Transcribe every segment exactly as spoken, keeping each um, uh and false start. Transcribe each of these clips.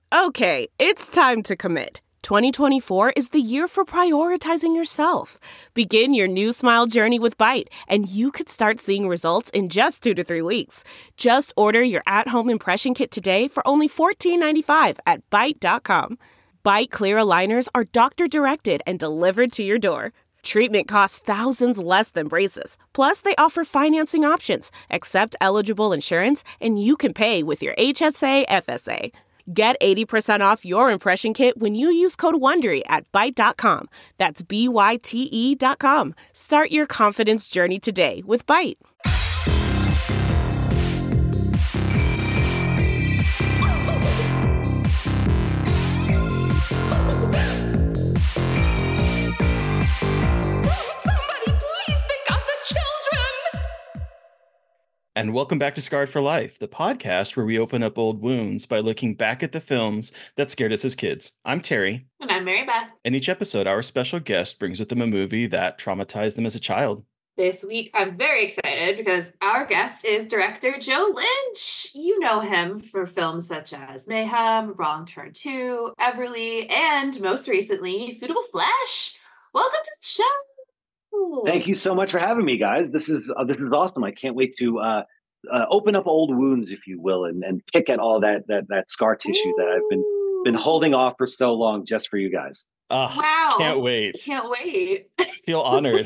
Okay, it's time to commit. twenty twenty-four is the year for prioritizing yourself. Begin your new smile journey with Byte, and you could start seeing results in just two to three weeks. Just order your at-home impression kit today for only fourteen ninety-five at byte dot com. Byte clear aligners are doctor-directed and delivered to your door. Treatment costs thousands less than braces. Plus, they offer financing options, accept eligible insurance, and you can pay with your H S A F S A. Get eighty percent off your impression kit when you use code WONDERY at byte dot com. That's B Y T E dot com. Start your confidence journey today with Byte. And welcome back to Scarred for Life, the podcast where we open up old wounds by looking back at the films that scared us as kids. I'm Terry. And I'm Mary Beth. In each episode, our special guest brings with them a movie that traumatized them as a child. This week, I'm very excited because our guest is director Joe Lynch. You know him for films such as Mayhem, Wrong Turn two, Everly, and most recently, Suitable Flesh. Welcome to the show. Thank you so much for having me, guys. This is uh, this is awesome. I can't wait to uh, uh, open up old wounds, if you will, and, and pick at all that that that scar tissue Ooh. that I've been been holding off for so long, just for you guys. Oh, wow! Can't wait. Can't wait. Feel honored.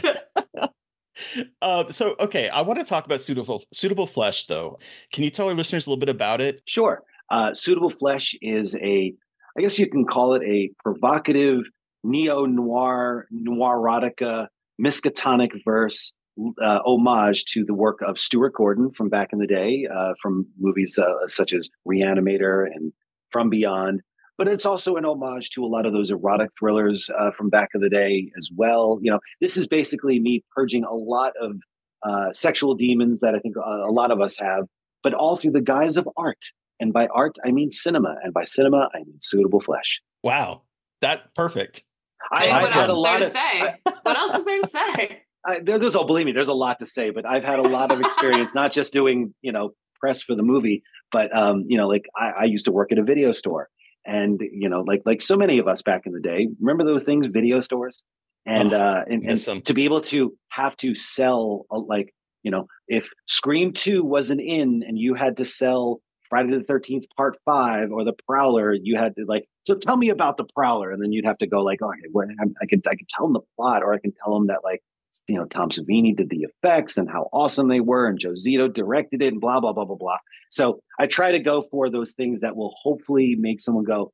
uh, so, okay, I want to talk about Suitable Suitable Flesh, though. Can you tell our listeners a little bit about it? Sure. Uh, Suitable Flesh is a, I guess you can call it a provocative neo noir noirotica Miskatonic verse uh, homage to the work of Stuart Gordon from back in the day, uh, from movies uh, such as Reanimator and From Beyond. But it's also an homage to a lot of those erotic thrillers uh, from back in the day as well. You know, this is basically me purging a lot of uh, sexual demons that I think a lot of us have, but all through the guise of art. And by art, I mean cinema. And by cinema, I mean Suitable Flesh. Wow. That perfect. I, I've had a lot of say. I, what else is there to say? I, there, there's, oh, believe me, there's a lot to say. But I've had a lot of experience, not just doing, you know, press for the movie, but um, you know, like I, I used to work at a video store, and you know, like like so many of us back in the day, remember those things, video stores, and oh, uh, and, and to be able to have to sell, uh, like you know, if Scream two wasn't in, and you had to sell Friday the thirteenth Part Five or The Prowler, you had to like. So tell me about The Prowler, and then you'd have to go like, okay, well, I could I could tell them the plot, or I can tell them that like you know Tom Savini did the effects and how awesome they were, and Joe Zito directed it, and blah blah blah blah blah. So I try to go for those things that will hopefully make someone go,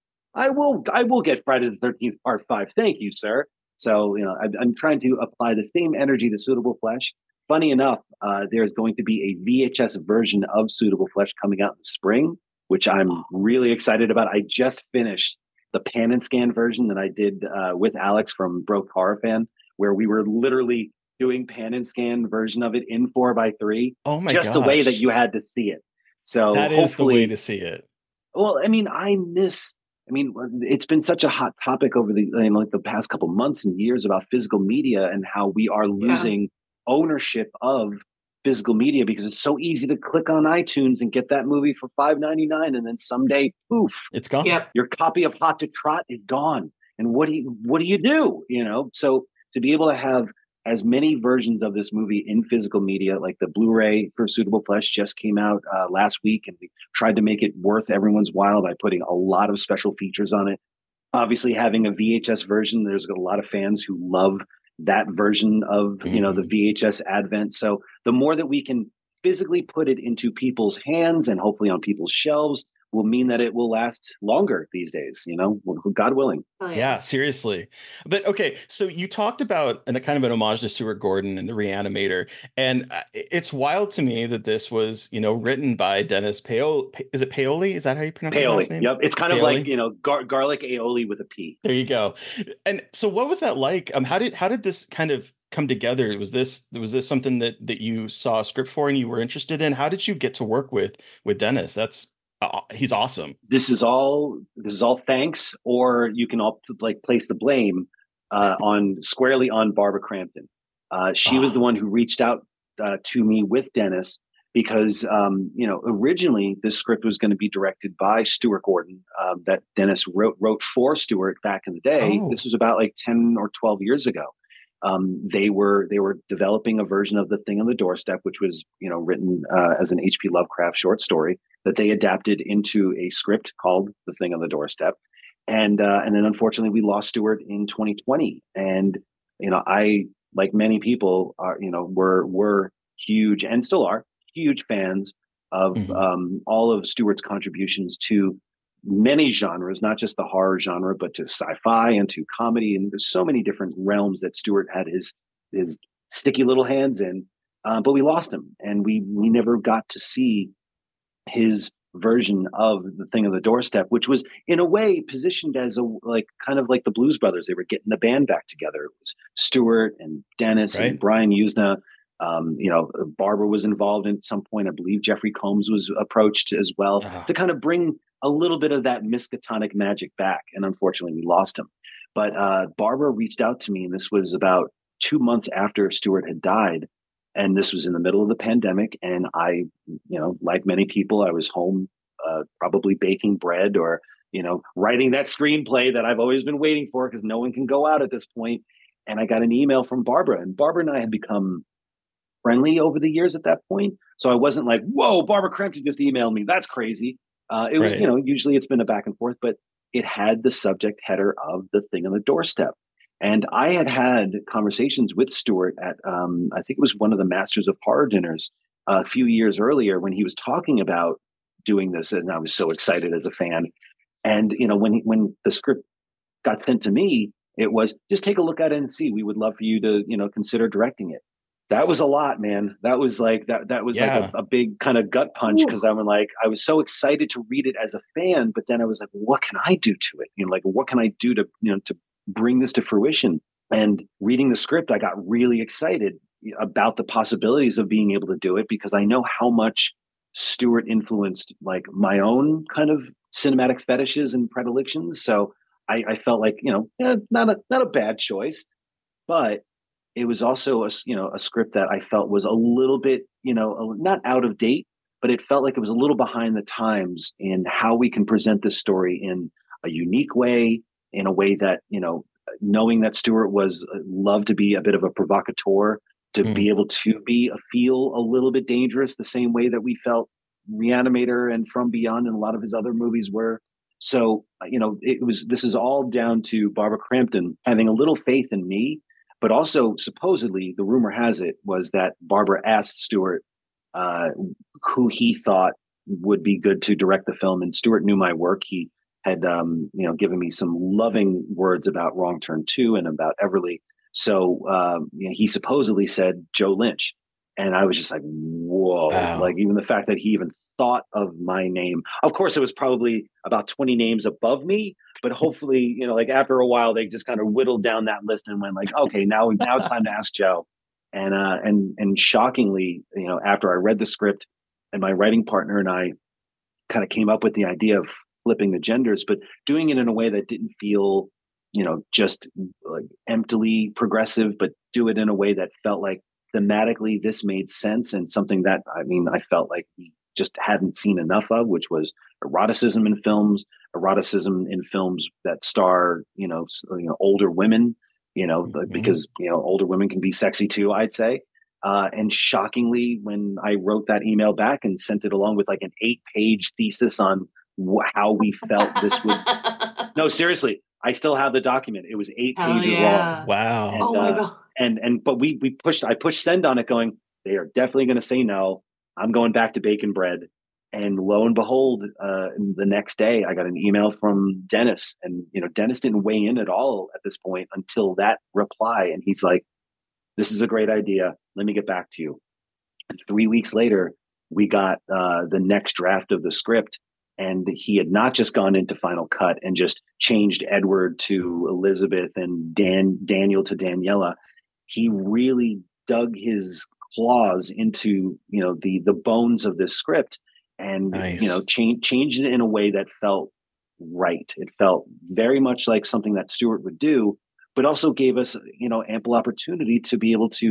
I will I will get Friday the thirteenth Part Five. Thank you, sir. So you know I'm, I'm trying to apply the same energy to Suitable Flesh. Funny enough, uh, there's going to be a V H S version of Suitable Flesh coming out in the spring, which I'm really excited about. I just finished the pan and scan version that I did uh, with Alex from Broke Horror Fan, where we were literally doing pan and scan version of it in four by three. Oh my Just gosh. the way that you had to see it. So that is the way to see it. Well, I mean, I miss, I mean, it's been such a hot topic over the, you know, like the past couple months and years about physical media and how we are losing yeah. ownership of physical media, because it's so easy to click on iTunes and get that movie for five ninety-nine, and then someday, poof, it's gone. Yep. Your copy of Hot to Trot is gone. And what do you what do you do? You know, so to be able to have as many versions of this movie in physical media, like the Blu-ray for Suitable Flesh just came out uh, last week, and we tried to make it worth everyone's while by putting a lot of special features on it. Obviously, having a V H S version, there's a lot of fans who love that version of, mm-hmm. you know, the V H S advent. So the more that we can physically put it into people's hands and hopefully on people's shelves will mean that it will last longer these days, you know, God willing. Oh, yeah. yeah, seriously. But okay, so you talked about and a kind of an homage to Stuart Gordon and the Reanimator, and it's wild to me that this was, you know, written by Dennis Paoli. Is it Paoli? Is that how you pronounce Paoli. his last name? Yep, it's kind Paoli? of like, you know, gar- garlic aioli with a P. There you go. And so, what was that like? Um, how did how did this kind of come together? Was this was this something that that you saw a script for and you were interested in? How did you get to work with with Dennis? That's Uh, he's awesome. This is all this is all thanks, or you can all like place the blame uh, on squarely on Barbara Crampton. Uh, she oh. was the one who reached out uh, to me with Dennis, because um, you know originally this script was going to be directed by Stuart Gordon, um, that Dennis wrote wrote for Stuart back in the day. Oh. This was about like ten or twelve years ago. Um, they were they were developing a version of The Thing on the Doorstep, which was you know written uh, as an H P Lovecraft short story that they adapted into a script called The Thing on the Doorstep, and uh, and then unfortunately we lost Stuart in twenty twenty. And you know I, like many people, are you know were were huge and still are huge fans of Mhm. um, all of Stuart's contributions to many genres, not just the horror genre, but to sci-fi and to comedy. And there's so many different realms that Stuart had his his sticky little hands in. Uh, but we lost him, and we we never got to see his version of The Thing on the Doorstep, which was in a way positioned as a like kind of like the Blues Brothers. They were getting the band back together. It was Stuart and Dennis Right. and Brian Usna. Um, you know, Barbara was involved at some point. I believe Jeffrey Combs was approached as well Ah. to kind of bring a little bit of that Miskatonic magic back. And unfortunately, we lost him. But uh, Barbara reached out to me, and this was about two months after Stuart had died. And this was in the middle of the pandemic. And I, you know, like many people, I was home, uh, probably baking bread or, you know, writing that screenplay that I've always been waiting for because no one can go out at this point. And I got an email from Barbara, and Barbara and I had become friendly over the years at that point. So I wasn't like, whoa, Barbara Crampton just emailed me. That's crazy. Uh, it was, Right. you know, usually it's been a back and forth, but it had the subject header of The Thing on the Doorstep. And I had had conversations with Stuart at, um, I think it was one of the Masters of Horror dinners a few years earlier when he was talking about doing this. And I was so excited as a fan. And, you know, when, he, when the script got sent to me, it was just take a look at it and see, we would love for you to, you know, consider directing it. That was a lot, man. That was like, that, that was Yeah. like a, a big kind of gut punch. Cause I was like, I was so excited to read it as a fan, but then I was like, what can I do to it? You know, like, what can I do to, you know, to bring this to fruition? And reading the script, I got really excited about the possibilities of being able to do it because I know how much Stuart influenced like my own kind of cinematic fetishes and predilections. So I, I felt like, you know, eh, not a, not a bad choice, but it was also a, you know, a script that I felt was a little bit, you know, a, not out of date, but it felt like it was a little behind the times in how we can present this story in a unique way, in a way that, you know, knowing that Stuart was uh, loved to be a bit of a provocateur, to Mm. be able to be a feel a little bit dangerous, the same way that we felt Reanimator and From Beyond and a lot of his other movies were. So, you know, it was, this is all down to Barbara Crampton having a little faith in me. But also, supposedly, the rumor has it was that Barbara asked Stuart uh, who he thought would be good to direct the film, and Stuart knew my work. He had, um, you know, given me some loving words about Wrong Turn two and about Everly. So um, you know, he supposedly said Joe Lynch, and I was just like, whoa! Wow. Like even the fact that he even thought of my name. Of course, it was probably about twenty names above me. But hopefully, you know, like after a while, they just kind of whittled down that list and went like, okay, now now it's time to ask Joe. And uh, and and shockingly, you know, after I read the script, and my writing partner and I kind of came up with the idea of flipping the genders, but doing it in a way that didn't feel, you know, just like emptily progressive, but do it in a way that felt like thematically this made sense and something that I mean, I felt like we just hadn't seen enough of, which was eroticism in films, eroticism in films that star, you know, you know, older women, you know, Mhm. because, you know, older women can be sexy too, I'd say. Uh, and shockingly, when I wrote that email back and sent it along with like an eight page thesis on wh- how we felt this would, no, seriously, I still have the document. It was eight Hell pages yeah. long. Wow. And, Oh my uh, god. and, and, but we, we pushed, I pushed send on it going, they are definitely going to say no. I'm going back to bacon bread. And lo and behold, uh, the next day I got an email from Dennis, and you know Dennis didn't weigh in at all at this point until that reply, and he's like, "This is a great idea. Let me get back to you." And three weeks later, we got uh, the next draft of the script, and he had not just gone into Final Cut and just changed Edward to Elizabeth and Dan Daniel to Daniela. He really dug his claws into you know the the bones of this script. And Nice. you know, change changed it in a way that felt right. It felt very much like something that Stuart would do, but also gave us, you know, ample opportunity to be able to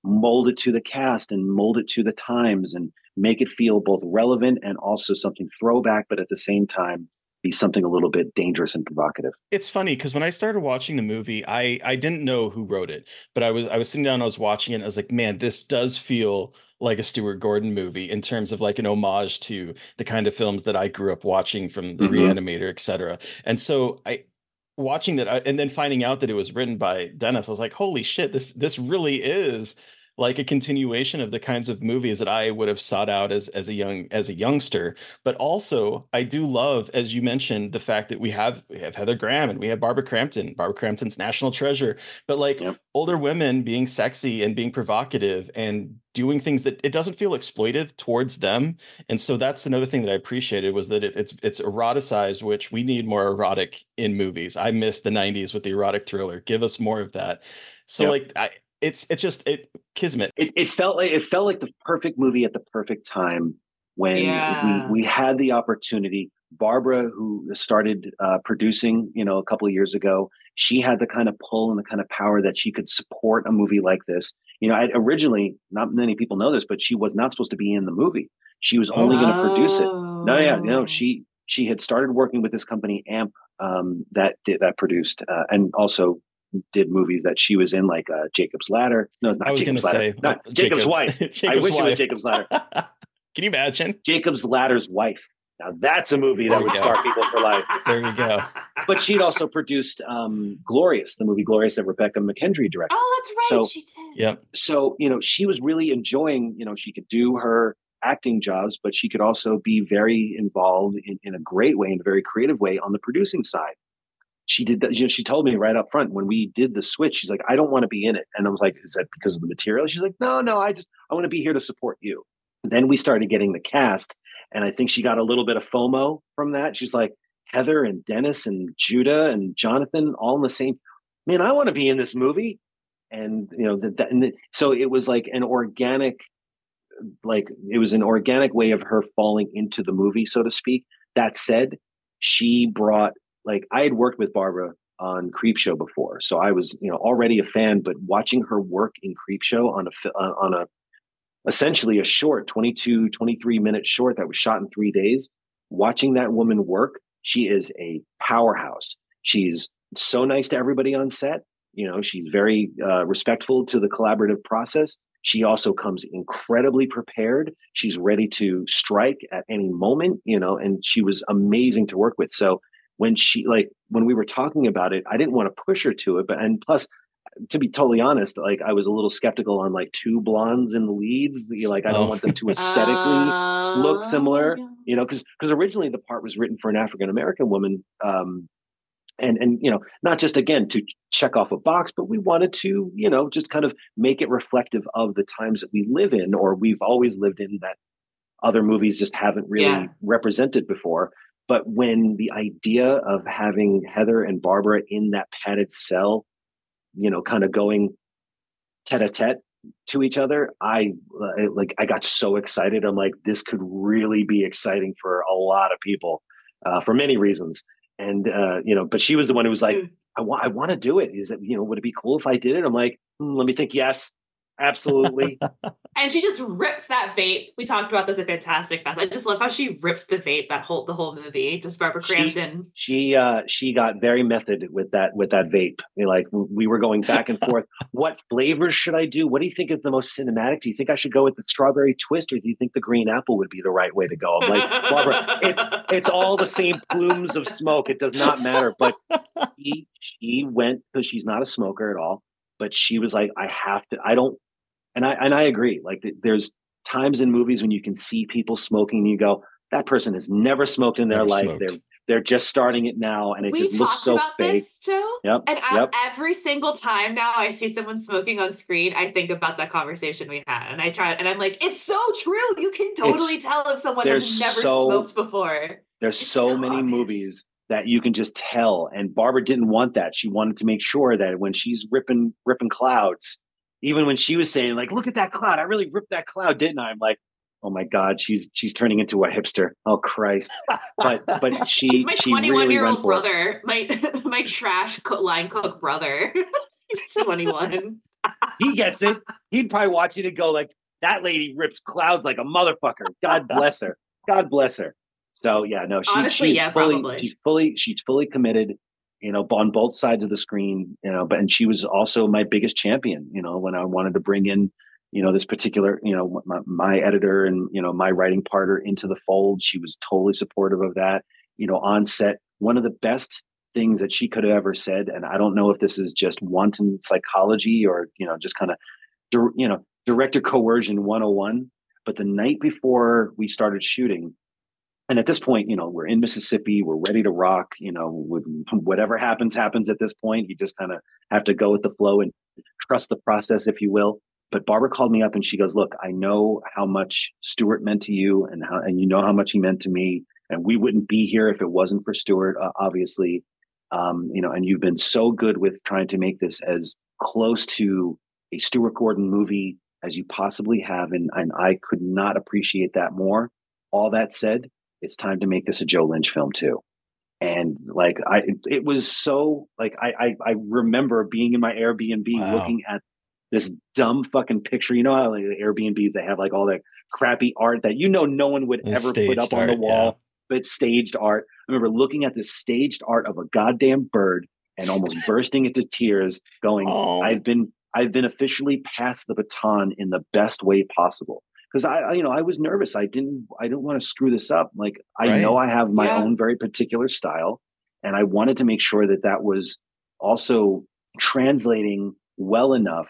mold it to the cast and mold it to the times and make it feel both relevant and also something throwback, but at the same time be something a little bit dangerous and provocative. It's funny because when I started watching the movie, I I didn't know who wrote it, but I was I was sitting down, I was watching it, and I was like, man, this does feel like a Stuart Gordon movie in terms of like an homage to the kind of films that I grew up watching from the Mm-hmm. Reanimator, et cetera. And so I watching that, I- and then finding out that it was written by Dennis, I was like, holy shit, this this really is like a continuation of the kinds of movies that I would have sought out as as a young as a youngster. But also, I do love, as you mentioned, the fact that we have we have Heather Graham and we have Barbara Crampton, Barbara Crampton's national treasure. But like Yep. older women being sexy and being provocative and doing things that it doesn't feel exploitive towards them. And so that's another thing that I appreciated was that it, it's it's eroticized, which we need more erotic in movies. I miss the nineties with the erotic thriller. Give us more of that. So Yep. like I it's it's just it kismet. It, it felt like it felt like the perfect movie at the perfect time when Yeah. we we had the opportunity. Barbara, who started uh, producing, you know, a couple of years ago, she had the kind of pull and the kind of power that she could support a movie like this. You know, I, originally, not many people know this, but she was not supposed to be in the movie. She was only Oh. going to produce it. No, yeah, you Oh. know, she she had started working with this company, Amp, um, that did that produced uh, and also did movies that she was in, like uh, Jacob's Ladder. No, not I was going to Jacob's Ladder. say Not uh, Jacob's, wife. Jacob's I wish wife. it was Jacob's Ladder. Can you imagine? Jacob's Ladder's wife. Now that's a movie that There would we go. scar people for life. There you go. But she'd also produced um, Glorious, the movie Glorious that Rebecca McKendry directed. Oh, that's right. So- she did. Yep. So, you know, she was really enjoying, you know, she could do her acting jobs, but she could also be very involved in, in a great way, in a very creative way on the producing side. She did that, you know, she told me right up front when we did the switch, she's like, I don't want to be in it. And I was like, is that because of the material? She's like, no, no, I just, I want to be here to support you. Then we started getting the cast. And I think she got a little bit of FOMO from that. She's like, Heather and Dennis and Judah and Jonathan all in the same, man, I want to be in this movie. And, you know, that, that and the, so it was like an organic, like it was an organic way of her falling into the movie, so to speak. That said, she brought, like, I had worked with Barbara on Creepshow before. So I was, you know, already a fan, but watching her work in Creepshow on a, fi- uh, on a, essentially a short twenty-two, twenty-three minute short that was shot in three days, watching that woman work, she is a powerhouse. She's so nice to everybody on set. You know, she's very uh, respectful to the collaborative process. She also comes incredibly prepared. She's ready to strike at any moment, you know, and she was amazing to work with. So when she, like, when we were talking about it, I didn't want to push her to it. But, and plus, to be totally honest, like, I was a little skeptical on like two blondes in the leads. You know, like, I don't Oh. want them to aesthetically Oh, look similar, yeah. you know, because because originally the part was written for an African American woman, um, and and you know, not just again to check off a box, but we wanted to, you know, just kind of make it reflective of the times that we live in, or we've always lived in, that other movies just haven't really Yeah. represented before. But when the idea of having Heather and Barbara in that padded cell, you know, kind of going tete-a-tete to each other, I uh, like I got so excited. I'm like, this could really be exciting for a lot of people, uh, for many reasons. And uh, you know, but she was the one who was like, I want, I want to do it. Is it, you know, would it be cool if I did it? I'm like, hmm, let me think. Yes, absolutely. And she just rips that vape. We talked about this at Fantastic Fest. I just love how she rips the vape that whole the whole movie. Just Barbara She- Crampton. She uh, she got very method with that with that vape. You know, like we were going back and forth. What flavors should I do? What do you think is the most cinematic? Do you think I should go with the strawberry twist, or do you think the green apple would be the right way to go? I'm like, Barbara, it's it's all the same plumes of smoke. It does not matter. But she she went, because she's not a smoker at all. But she was like, I have to. I don't. And I and I agree. Like, there's times in movies when you can see people smoking, and you go, that person has never smoked in their Never life. smoked. They're they're just starting it now, and it We just looks talked so about fake. this, Joe. Yep. And I, Yep. every single time now I see someone smoking on screen, I think about that conversation we had. And I try, and I'm like, it's so true. You can totally It's- tell if someone there's has never so- smoked before. There's It's so, so many obvious. movies that you can just tell. And Barbara didn't want that. She wanted to make sure that when she's ripping ripping clouds, even when she was saying, like, look at that cloud, I really ripped that cloud, didn't I? I'm like, oh my God, she's she's turning into a hipster. Oh Christ. But but she my she twenty-one really year went old for it. brother, my my trash co- line cook brother. He's twenty-one. he gets it. He'd probably watch it and go like, that lady rips clouds like a motherfucker. God bless her. God bless her. So yeah, no, she, Honestly, she's yeah, fully, probably. she's fully, she's fully committed, you know, on both sides of the screen, you know, but, and she was also my biggest champion, you know, when I wanted to bring in, you know, this particular, you know, my, my editor and, you know, my writing partner into the fold. She was totally supportive of that, you know, on set. One of the best things that she could have ever said, and I don't know if this is just wanton psychology or, you know, just kind of, you know, director coercion one oh one. But the night before we started shooting, and at this point, you know, we're in Mississippi, we're ready to rock, you know, with whatever happens, happens at this point. You just kind of have to go with the flow and trust the process, if you will. But Barbara called me up and she goes, look, I know how much Stuart meant to you and how, and you know how much he meant to me. And we wouldn't be here if it wasn't for Stuart, uh, obviously. Um, you know, and you've been so good with trying to make this as close to a Stuart Gordon movie as you possibly have. And, and I could not appreciate that more. All that said, it's time to make this a Joe Lynch film too. And like, I, it, it was so like, I, I, I remember being in my Airbnb Wow. looking at this dumb fucking picture. You know how like, the Airbnbs, they have like all that crappy art that, you know, no one would It's ever put up staged on the art, wall, yeah. but it's staged art. I remember looking at this staged art of a goddamn bird and almost bursting into tears going, Oh. I've been, I've been officially passed the baton in the best way possible. Because I, I, you know, I was nervous. I didn't, I didn't want to screw this up. Like, I Right. know I have my Yeah. own very particular style, and I wanted to make sure that that was also translating well enough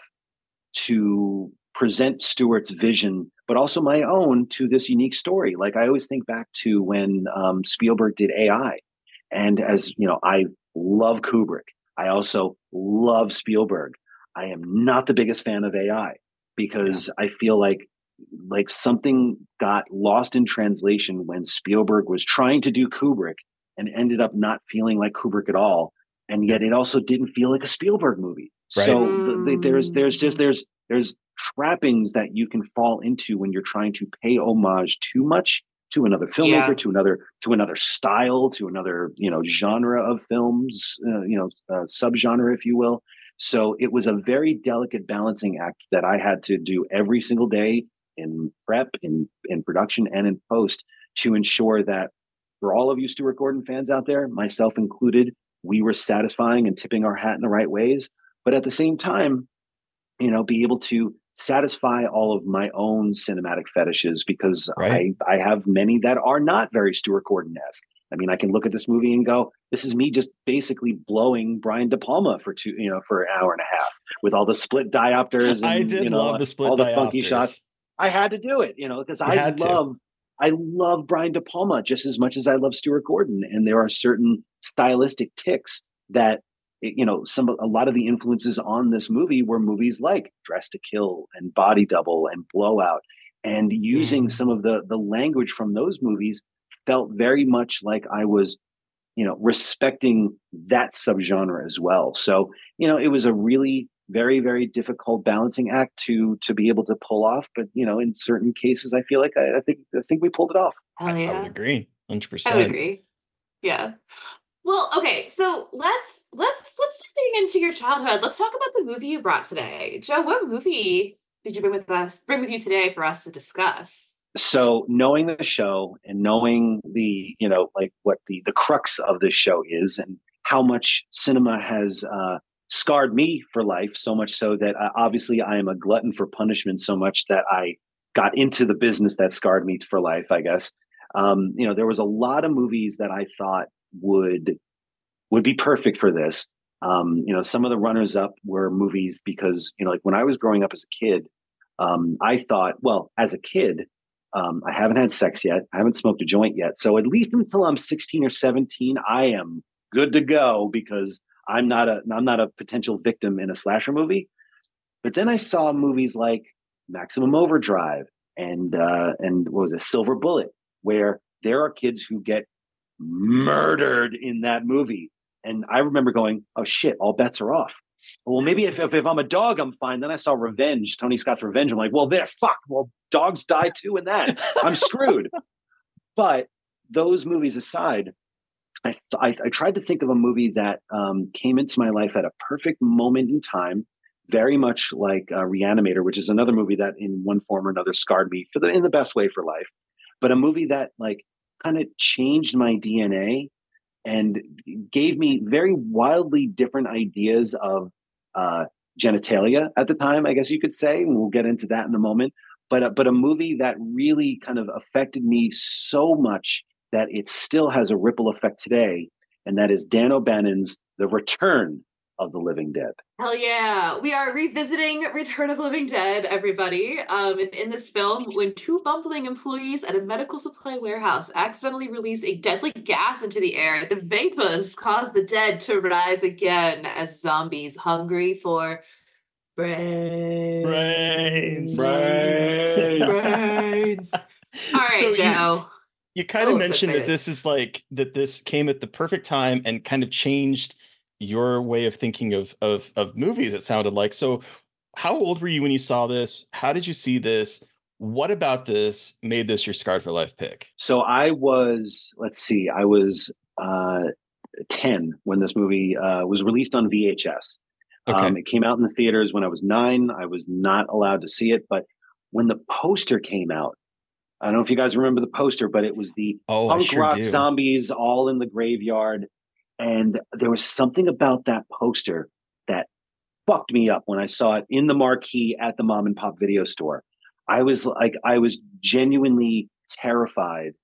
to present Stuart's vision, but also my own to this unique story. Like I always think back to when um, Spielberg did A I, and as you know, I love Kubrick. I also love Spielberg. I am not the biggest fan of A I because yeah. I feel like like something got lost in translation when Spielberg was trying to do Kubrick and ended up not feeling like Kubrick at all. And yet it also didn't feel like a Spielberg movie. Right. So the, the, there's, there's just, there's, there's trappings that you can fall into when you're trying to pay homage too much to another filmmaker, yeah. to another, to another style, to another, you know, genre of films, uh, you know, uh, subgenre, if you will. So it was a very delicate balancing act that I had to do every single day in prep, in, in production, and in post to ensure that for all of you Stuart Gordon fans out there, myself included, we were satisfying and tipping our hat in the right ways. But at the same time, you know, be able to satisfy all of my own cinematic fetishes because right. I, I have many that are not very Stuart Gordon-esque. I mean, I can look at this movie and go, this is me just basically blowing Brian De Palma for two, you know, for an hour and a half with all the split diopters and I did you know, love the split all the diopters. funky shots. I had to do it, you know, because I love, to. I love Brian De Palma just as much as I love Stuart Gordon. And there are certain stylistic ticks that, you know, some, a lot of the influences on this movie were movies like Dress to Kill and Body Double and Blowout, and using mm. some of the, the language from those movies felt very much like I was, you know, respecting that subgenre as well. So, you know, it was a really very, very difficult balancing act to to be able to pull off. But, you know, in certain cases, I feel like I, I think I think we pulled it off. Hell yeah. I would agree. one hundred percent. I would agree. Yeah. Well, okay, so let's let's let's dig into your childhood. Let's talk about the movie you brought today. Joe, what movie did you bring with us bring with you today for us to discuss? So knowing the show and knowing the, you know, like what the, the crux of this show is and how much cinema has uh, scarred me for life, so much so that uh, obviously I am a glutton for punishment so much that I got into the business that scarred me for life, I guess. Um, you know, there was a lot of movies that I thought would would be perfect for this. Um, you know, some of the runners up were movies because, you know, like when I was growing up as a kid, um, I thought, well, as a kid, Um, I haven't had sex yet. I haven't smoked a joint yet. So at least until I'm sixteen or seventeen, I am good to go because I'm not a I'm not a potential victim in a slasher movie. But then I saw movies like Maximum Overdrive and uh, and what was it, Silver Bullet, where there are kids who get murdered in that movie. And I remember going, oh shit, all bets are off. Well, maybe if, if if I'm a dog, I'm fine. Then I saw Revenge, Tony Scott's Revenge. I'm like, well, there, fuck. Well, dogs die too in that. I'm screwed. But those movies aside, I, I I tried to think of a movie that um, came into my life at a perfect moment in time very much like uh, Reanimator, which is another movie that in one form or another scarred me for the in the best way for life, but a movie that like kind of changed my D N A and gave me very wildly different ideas of uh, genitalia at the time, I guess you could say. And we'll get into that in a moment. But, uh, but a movie that really kind of affected me so much that it still has a ripple effect today. And that is Dan O'Bannon's The Return of the Living Dead. Hell yeah. We are revisiting Return of the Living Dead, everybody. Um, and in this film, when two bumbling employees at a medical supply warehouse accidentally release a deadly gas into the air, the vapors cause the dead to rise again as zombies hungry for brains. Brains. Brains. Brains. All right, So you- Joe. You kind Oh, of so mentioned that excited. this is like that this came at the perfect time and kind of changed your way of thinking of of of movies, it sounded like. So how old were you when you saw this? How did you see this? What about this made this your Scarred for Life pick? So I was, let's see, I was uh, ten when this movie uh, was released on V H S. Okay. Um, it came out in the theaters when I was nine. I was not allowed to see it, but when the poster came out, I don't know if you guys remember the poster, but it was the Oh, I punk sure rock do. zombies all in the graveyard. And there was something about that poster that fucked me up when I saw it in the marquee at the mom and pop video store. I was like, I was genuinely terrified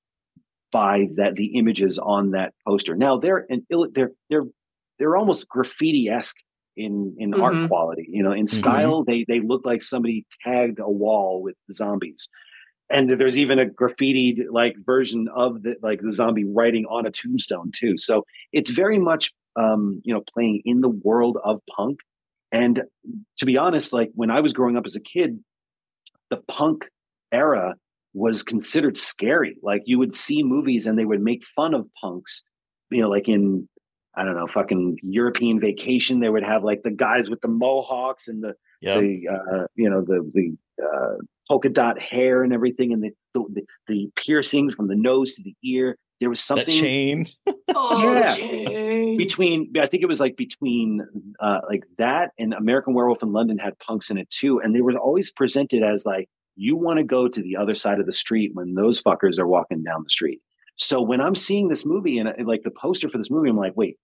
by that the images on that poster. Now they're an they're they're they're almost graffiti-esque in in Mhm. art quality. You know, in Mhm. style, they they look like somebody tagged a wall with zombies. And there's even a graffiti like version of the like the zombie writing on a tombstone too. So it's very much um, you know, playing in the world of punk. And to be honest, like when I was growing up as a kid, the punk era was considered scary. Like you would see movies and they would make fun of punks, you know, like in, I don't know, fucking European Vacation, they would have like the guys with the mohawks and the, Yep. the uh, you know, the, the uh, polka dot hair and everything. And the, the, the piercings from the nose to the ear. There was That something chain. Oh, Yeah. the chain. between, I think it was like between uh, like that and American Werewolf in London had punks in it too. And they were always presented as like, you want to go to the other side of the street when those fuckers are walking down the street. So when I'm seeing this movie and, and like the poster for this movie, I'm like, wait,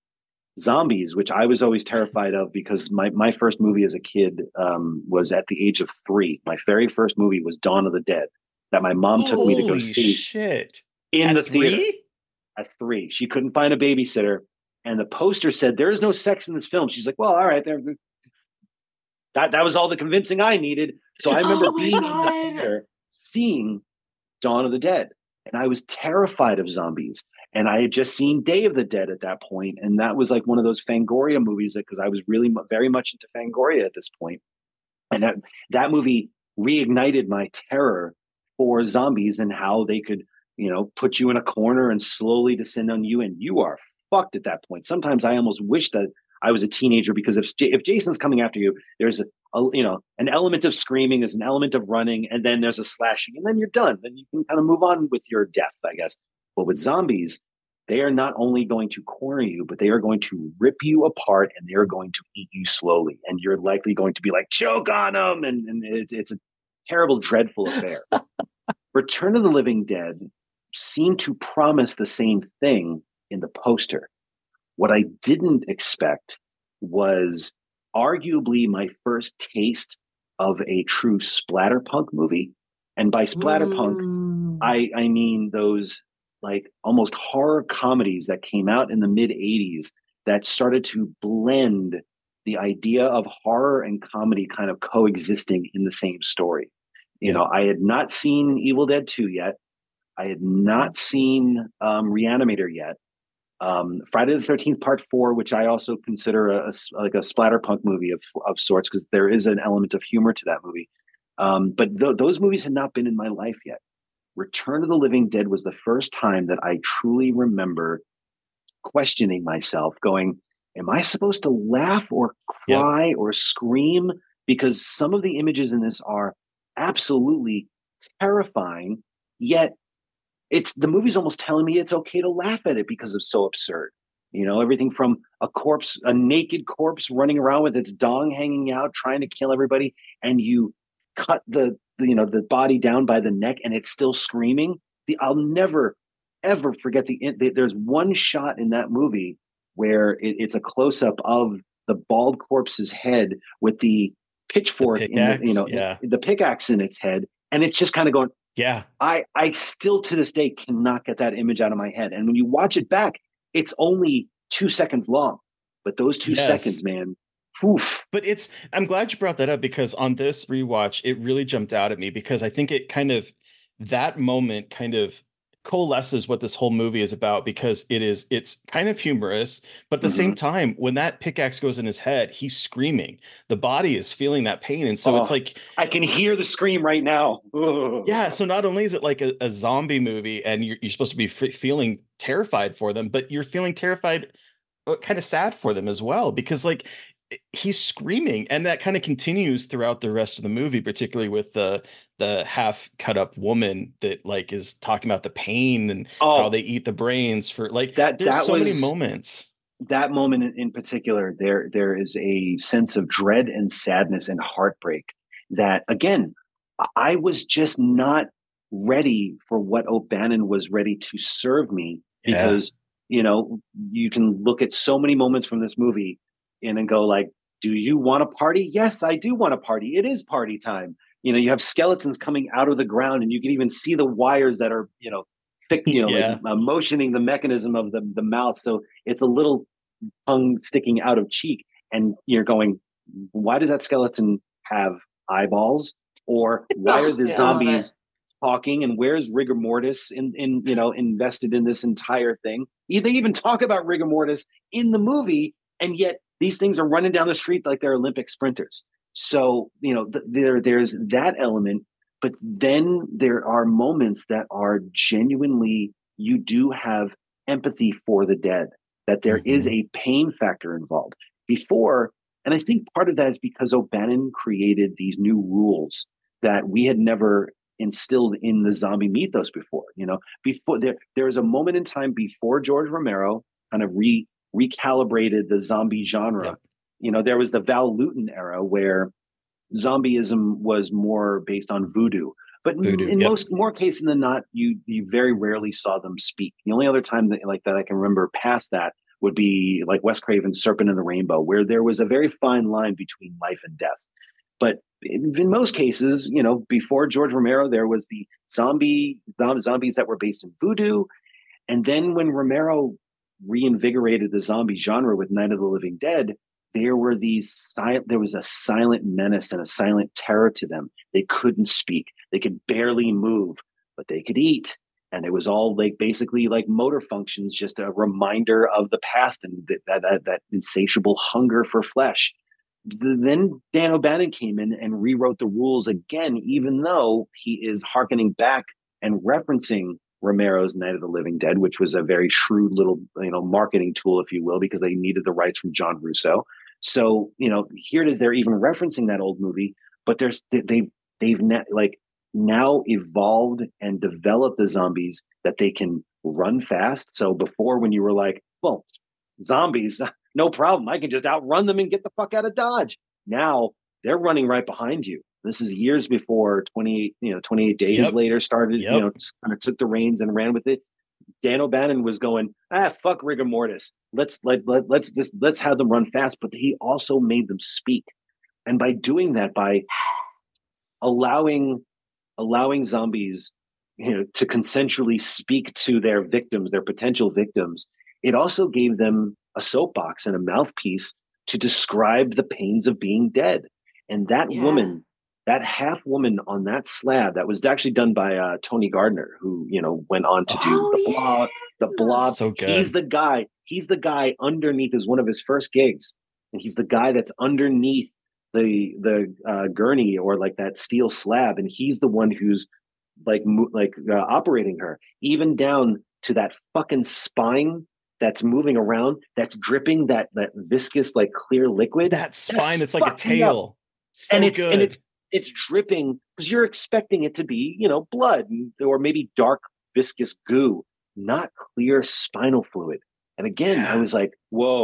zombies, which I was always terrified of because my, my first movie as a kid um, was at the age of three. My very first movie was Dawn of the Dead that my mom took me to go Holy see shit. in At the theater. three? At three. She couldn't find a babysitter. And the poster said, there is no sex in this film. She's like, well, all right. There, that, that was all the convincing I needed. So I remember Oh my being in the God. theater seeing Dawn of the Dead. And I was terrified of zombies. And I had just seen Day of the Dead at that point. And that was like one of those Fangoria movies because I was really mu- very much into Fangoria at this point. And that, that movie reignited my terror for zombies and how they could, you know, put you in a corner and slowly descend on you. And you are fucked at that point. Sometimes I almost wish that I was a teenager because if, if Jason's coming after you, there's a, a, you know, an element of screaming, there's an element of running, and then there's a slashing, and then you're done. Then you can kind of move on with your death, I guess. But with zombies, they are not only going to corner you, but they are going to rip you apart and they are going to eat you slowly. And you're likely going to be like, choke on them. And, and it's, it's a terrible, dreadful affair. Return of the Living Dead seemed to promise the same thing in the poster. What I didn't expect was arguably my first taste of a true splatterpunk movie. And by splatterpunk, Mm. I, I mean those like almost horror comedies that came out in the mid eighties that started to blend the idea of horror and comedy kind of coexisting in the same story. You Yeah. know, I had not seen Evil Dead two yet. I had not seen um, Reanimator yet. Um, Friday the thirteenth Part Four, which I also consider a, a like a splatterpunk movie of of sorts, because there is an element of humor to that movie. Um, but th- those movies had not been in my life yet. Return of the Living Dead was the first time that I truly remember questioning myself, going, "Am I supposed to laugh or cry or scream?" Because some of the images in this are absolutely terrifying, yet it's the movie's almost telling me it's okay to laugh at it because it's so absurd. You know, everything from a corpse, a naked corpse running around with its dong hanging out, trying to kill everybody, and you cut the, the you know the body down by the neck, and it's still screaming. The I'll never ever forget the, the there's one shot in that movie where it, it's a close up of the bald corpse's head with the pitchfork The in the you know yeah. in, the pickaxe in its head, and it's just kind of going. Yeah, I I still to this day cannot get that image out of my head. And when you watch it back, it's only two seconds long, but those two Yes. seconds, man. Oof. But it's, I'm glad you brought that up, because on this rewatch, it really jumped out at me, because I think it kind of, that moment kind of coalesces what this whole movie is about, because it is, it's kind of humorous, but at the Mm-hmm. same time, when that pickaxe goes in his head, he's screaming. The body is feeling that pain. And so Oh, it's like, I can hear the scream right now. Ugh. yeah. So not only is it like a, a zombie movie and you're, you're supposed to be f- feeling terrified for them, but you're feeling terrified, kind of sad for them as well, because like he's screaming, and that kind of continues throughout the rest of the movie, particularly with the the half cut up woman that like is talking about the pain and Oh, how they eat the brains for like that there's that so many was moments. that moment in, in particular. There there is a sense of dread and sadness and heartbreak that, again, I- I was just not ready for what O'Bannon was ready to serve me, Yeah. because you know you can look at so many moments from this movie and then go like, do you want a party? Yes, I do want a party. It is party time. You know, you have skeletons coming out of the ground, and you can even see the wires that are, you know, thick, you know, Yeah. like uh, motioning the mechanism of the, the mouth. So it's a little tongue sticking out of cheek, and you're going, why does that skeleton have eyeballs? Or why are the Yeah. zombies talking? And where's rigor mortis in, in, you know, invested in this entire thing? They even talk about rigor mortis in the movie, and yet these things are running down the street like they're Olympic sprinters. So, you know, th- there there's that element, but then there are moments that are genuinely, you do have empathy for the dead, that there Mhm. is a pain factor involved. Before, and I think part of that is because O'Bannon created these new rules that we had never instilled in the zombie mythos before. You know, before there there was a moment in time before George Romero kind of re recalibrated the zombie genre. Yep. You know, there was the Val Lewton era where zombieism was more based on voodoo. But Voodoo, in yep. most more cases than not, you you very rarely saw them speak. The only other time that like that I can remember past that would be like Wes Craven's Serpent and the Rainbow, where there was a very fine line between life and death. But in, in most cases, you know, before George Romero, there was the zombie zombies that were based in voodoo. And then when Romero reinvigorated the zombie genre with Night of the Living Dead, there were these silent, there was a silent menace and a silent terror to them. They couldn't speak. They could barely move, but they could eat. And it was all like basically like motor functions, just a reminder of the past and that, that, that insatiable hunger for flesh. The, then Dan O'Bannon came in and rewrote the rules again, even though he is hearkening back and referencing Romero's Night of the Living Dead, which was a very shrewd little, you know, marketing tool, if you will, because they needed the rights from John Russo. So, you know, here it is. They're even referencing that old movie, but there's they they've ne- like now evolved and developed the zombies that they can run fast. So before, when you were like, well, zombies, no problem, I can just outrun them and get the fuck out of Dodge. Now they're running right behind you. This is years before twenty, you know, twenty-eight days Yep. later started, Yep. you know, kind of took the reins and ran with it. Dan O'Bannon was going, ah, fuck rigor mortis. Let's let, let let's just let's have them run fast. But he also made them speak, and by doing that, by allowing allowing zombies, you know, to consensually speak to their victims, their potential victims, it also gave them a soapbox and a mouthpiece to describe the pains of being dead. And that Yeah. woman, that half woman on that slab, that was actually done by uh, Tony Gardner, who, you know, went on to do Oh, the Blob. The Blob. So good. He's the guy. He's the guy underneath. Is one of his first gigs, and he's the guy that's underneath the the uh, gurney or like that steel slab, and he's the one who's like mo- like uh, operating her, even down to that fucking spine that's moving around, that's dripping that that viscous like clear liquid. That spine that's like a fucked me up. tail. So and it's good. and it's it's dripping because you're expecting it to be, you know, blood or maybe dark viscous goo, not clear spinal fluid. And again, Yeah. I was like,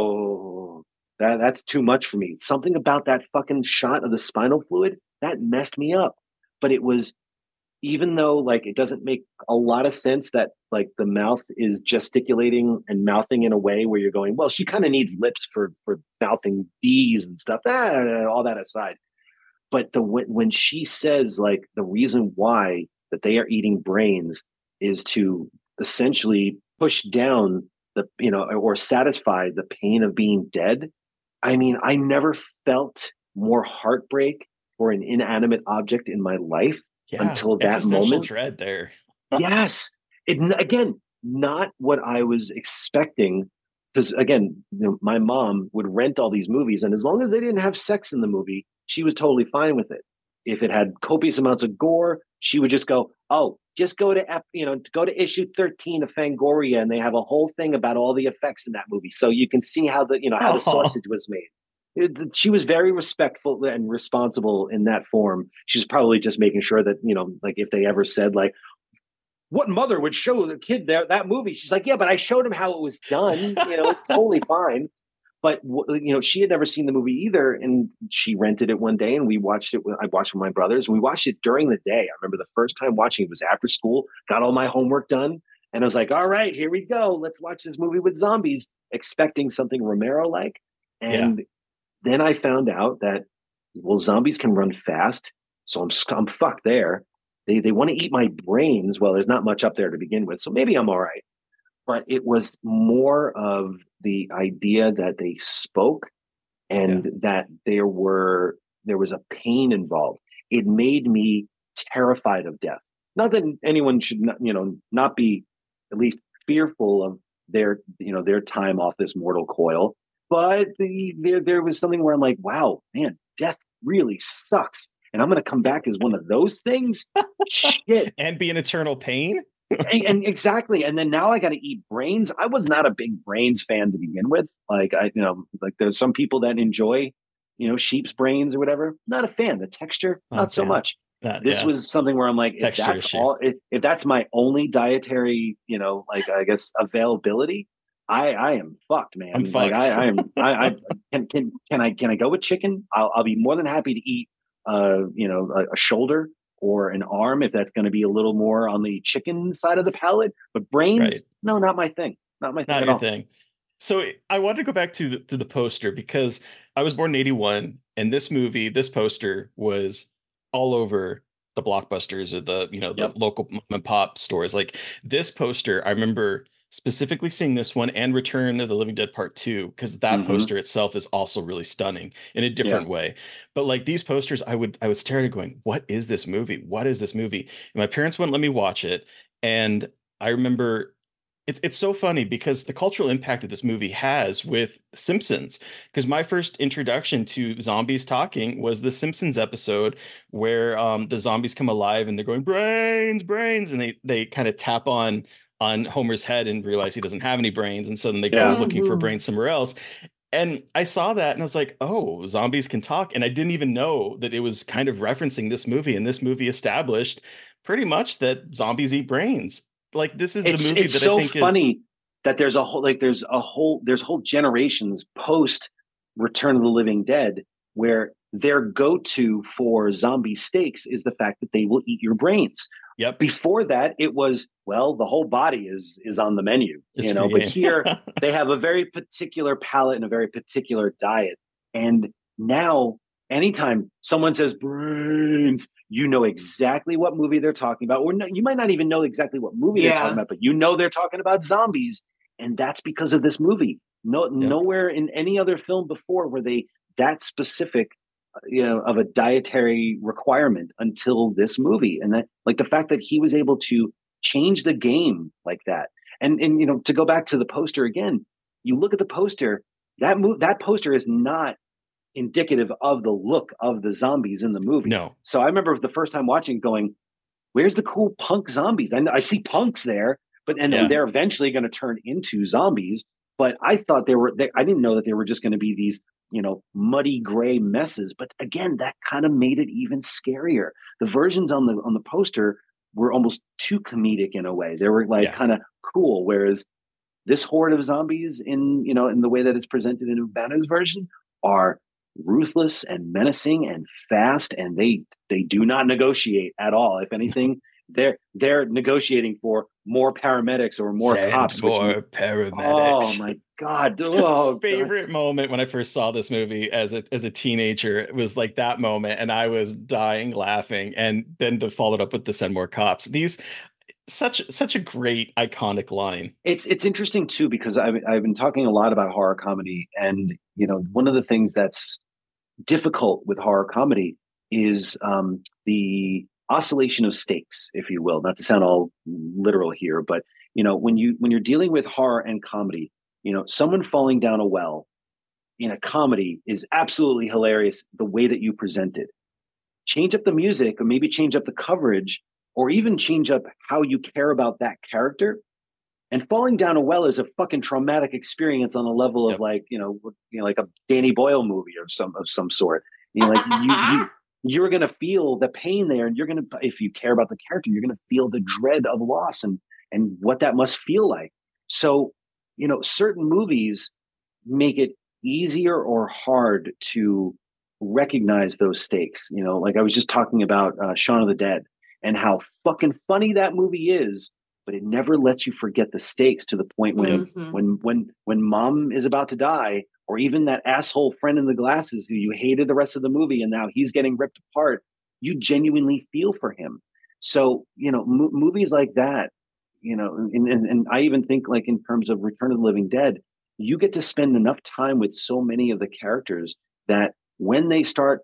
whoa, that, that's too much for me. Something about that fucking shot of the spinal fluid that messed me up. But it was, even though like it doesn't make a lot of sense that like the mouth is gesticulating and mouthing in a way where you're going, well, she kind of needs lips for for mouthing bees and stuff. Ah, all that aside. But the when, when she says like the reason why that they are eating brains is to essentially push down the, you know, or satisfy the pain of being dead. I mean, I never felt more heartbreak for an inanimate object in my life Yeah, until that existential moment. dread there. Yes. It, again, not what I was expecting. Because again, you know, my mom would rent all these movies, and as long as they didn't have sex in the movie, she was totally fine with it. If it had copious amounts of gore, she would just go, "Oh, just go to F, you know, go to issue thirteen of Fangoria, and they have a whole thing about all the effects in that movie, so you can see how the, you know, how the Oh. sausage was made." It, she was very respectful and responsible in that form. She's probably just making sure that, you know, like if they ever said like, what mother would show the kid that, that movie? She's like, yeah, but I showed him how it was done. You know, it's totally fine. But, you know, she had never seen the movie either. And she rented it one day and we watched it. With, I watched with my brothers and we watched it during the day. I remember the first time watching it was after school, got all my homework done. And I was like, all right, here we go. Let's watch this movie with zombies, expecting something Romero-like. And yeah. Then I found out that, well, zombies can run fast. So I'm, I'm fucked there. They they want to eat my brains. Well, there's not much up there to begin with, so maybe I'm all right. But it was more of the idea that they spoke and yeah. that there were there was a pain involved. It made me terrified of death. Not that anyone should not, you know, not be at least fearful of their, you know, their time off this mortal coil. But the, there there was something where I'm like, wow, man, death really sucks. And I'm going to come back as one of those things. Shit. And be in eternal pain. and, and exactly. And then now I got to eat brains. I was not a big brains fan to begin with. Like I, you know, like there's some people that enjoy, you know, sheep's brains or whatever. Not a fan. The texture, not, not so fan. much. Not, this yeah. was something where I'm like, if that's issue. all, if, if that's my only dietary, you know, like I guess availability, I, I am fucked, man. I'm like fucked. I, I am. I, I can can can I can I go with chicken? I'll I'll be more than happy to eat. Uh, you know, a, a shoulder or an arm if that's going to be a little more on the chicken side of the palate. But brains, right. no, not my thing. Not my thing. Not at your all. thing. So I wanted to go back to the, to the poster because I was born in eighty-one, and this movie, this poster was all over the Blockbusters or the, you know, the yep. local mom and pop stores. Like this poster, I remember specifically seeing this one and Return of the Living Dead Part Two, because that mm-hmm. poster itself is also really stunning in a different yeah. way. But like these posters, I would I would stare at it going, what is this movie? What is this movie? And my parents wouldn't let me watch it. And I remember it's it's so funny because the cultural impact that this movie has with Simpsons, because my first introduction to zombies talking was the Simpsons episode where um, the zombies come alive and they're going brains, brains, and they they kind of tap on on Homer's head and realize he doesn't have any brains. And so then they go yeah. looking for brains somewhere else. And I saw that and I was like, oh, zombies can talk. And I didn't even know that it was kind of referencing this movie. And this movie established pretty much that zombies eat brains. Like this is it's, the movie it's that so I think funny is... that there's a whole, like there's a whole, there's whole generations post Return of the Living Dead where their go-to for zombie steaks is the fact that they will eat your brains. Yep. Before that, it was, well, the whole body is is on the menu, it's you know. But here they have a very particular palate and a very particular diet. And now, anytime someone says brains, you know exactly what movie they're talking about, or no, you might not even know exactly what movie yeah. they're talking about, but you know they're talking about zombies, and that's because of this movie. No, yep. nowhere in any other film before were they that specific, you know, of a dietary requirement until this movie. And that, like the fact that he was able to change the game like that. And, and, you know, to go back to the poster again, you look at the poster, that move, that poster is not indicative of the look of the zombies in the movie. No. So I remember the first time watching going, where's the cool punk zombies? I, I see punks there, but, and yeah. they're eventually going to turn into zombies. But I thought they were, they, I didn't know that they were just going to be these, you know, muddy gray messes. But again, that kind of made it even scarier. The versions on the on the poster were almost too comedic in a way. They were like yeah. kind of cool. Whereas This horde of zombies in, you know, in the way that it's presented in Ubana's version are ruthless and menacing and fast, and they they do not negotiate at all. If anything, they're they're negotiating for more paramedics or more Send cops. more which, paramedics. Oh my god! Oh, favorite god. moment when I first saw this movie as a as a teenager, it was like that moment, and I was dying laughing. And then to follow it up with the "Send more cops." These such such a great iconic line. It's it's interesting too, because I've I've been talking a lot about horror comedy, and you know, one of the things that's difficult with horror comedy is um, the oscillation of stakes, if you will. Not to sound all literal here, but you know, when you when you're dealing with horror and comedy, you know, someone falling down a well in a comedy is absolutely hilarious the way that you present it. Change up the music, or maybe change up the coverage, or even change up how you care about that character. And falling down a well is a fucking traumatic experience on a level of Yep. like, you know, you know, like a Danny Boyle movie of some of some sort. You know, like you you you're gonna feel the pain there, and you're gonna, if you care about the character, you're gonna feel the dread of loss and and what that must feel like. So, you know, certain movies make it easier or hard to recognize those stakes. You know, like I was just talking about uh, Shaun of the Dead and how fucking funny that movie is, but it never lets you forget the stakes to the point when Mhm. when when when mom is about to die, or even that asshole friend in the glasses who you hated the rest of the movie and now he's getting ripped apart. You genuinely feel for him. So, you know, mo- movies like that, you know, and, and, and I even think like in terms of Return of the Living Dead, you get to spend enough time with so many of the characters that when they start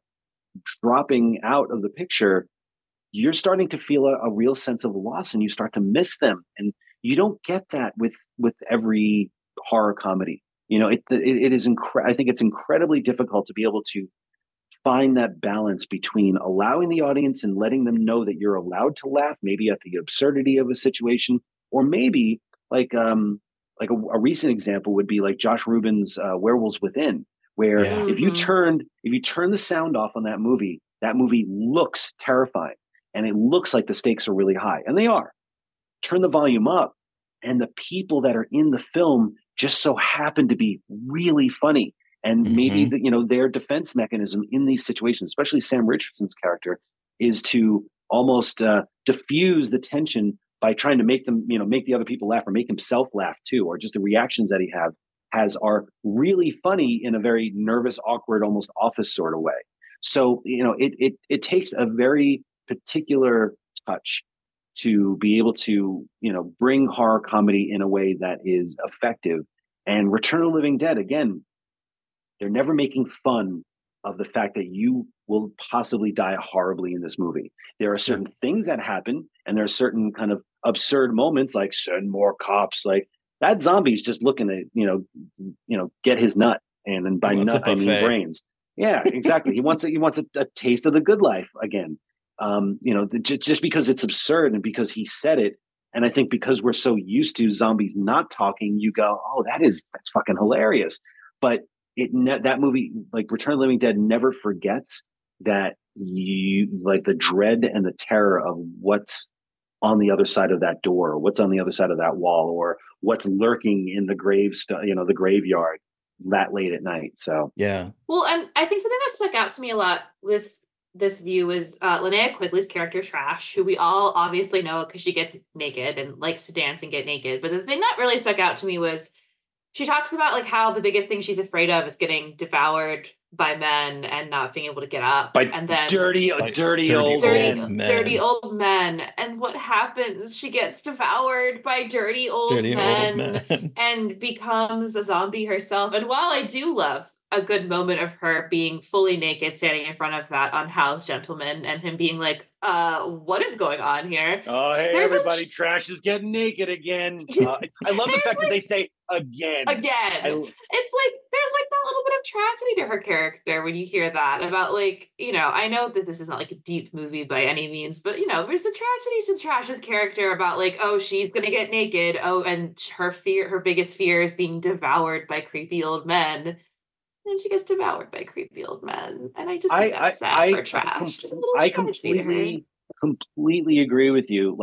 dropping out of the picture, you're starting to feel a, a real sense of loss, and you start to miss them. And you don't get that with with every horror comedy. You know, it it, it is incre- I think it's incredibly difficult to be able to find that balance between allowing the audience and letting them know that you're allowed to laugh, maybe at the absurdity of a situation, or maybe like um like a, a recent example would be like Josh Rubin's uh, Werewolves Within, where Yeah. if you Mhm. turned if you turn the sound off on that movie, that movie looks terrifying, and it looks like the stakes are really high, and they are. Turn the volume up, and the people that are in the film just so happen to be really funny. And maybe Mhm. the, you know, their defense mechanism in these situations, especially Sam Richardson's character, is to almost uh, diffuse the tension by trying to make them, you know, make the other people laugh, or make himself laugh too, or just the reactions that he have has are really funny in a very nervous, awkward, almost office sort of way. So, you know, it it it takes a very particular touch to be able to, you know, bring horror comedy in a way that is effective. And Return of the Living Dead, again, they're never making fun of the fact that you will possibly die horribly in this movie. There are certain things that happen, and there are certain kind of absurd moments, like send more cops. Like that zombie's just looking to, you know, you know, get his nut, and then by He wants a nut I mean buffet. brains. Yeah, exactly. he wants a, he wants a, a taste of the good life again. Um, you know, the, j- just because it's absurd and because he said it, and I think because we're so used to zombies not talking, you go, "Oh, that is that's fucking hilarious." But it ne- that movie, like Return of the Living Dead, never forgets that you like the dread and the terror of what's on the other side of that door, or what's on the other side of that wall, or what's lurking in the grave, st- you know, the graveyard that late at night. So Yeah. Well, and I think something that stuck out to me a lot this this view is uh, Linnea Quigley's character Trash, who we all obviously know because she gets naked and likes to dance and get naked. But the thing that really stuck out to me was she talks about like how the biggest thing she's afraid of is getting devoured by men and not being able to get up. But and then dirty, Like dirty, dirty old dirty, old men. men. dirty old men. And what happens? She gets devoured by dirty old Dirty men old men. and becomes a zombie herself. And while I do love a good moment of her being fully naked, standing in front of that unhoused gentleman, and him being like, "Uh, what is going on here?" Oh, hey, There's a everybody! ch- Trash is getting naked again. Uh, I love the There's fact that like- they say again. Again, I, it's like there's like that little bit of tragedy to her character when you hear that about, like, you know, I know that this is not like a deep movie by any means, but you know, there's a tragedy to Trash's character about like, oh, she's gonna get naked, oh, and her fear, her biggest fear is being devoured by creepy old men. And she gets devoured by creepy old men, and I just think I, that's sad I, for I, Trash. com- There's a little I tragedy to her. completely, completely agree with you. Like,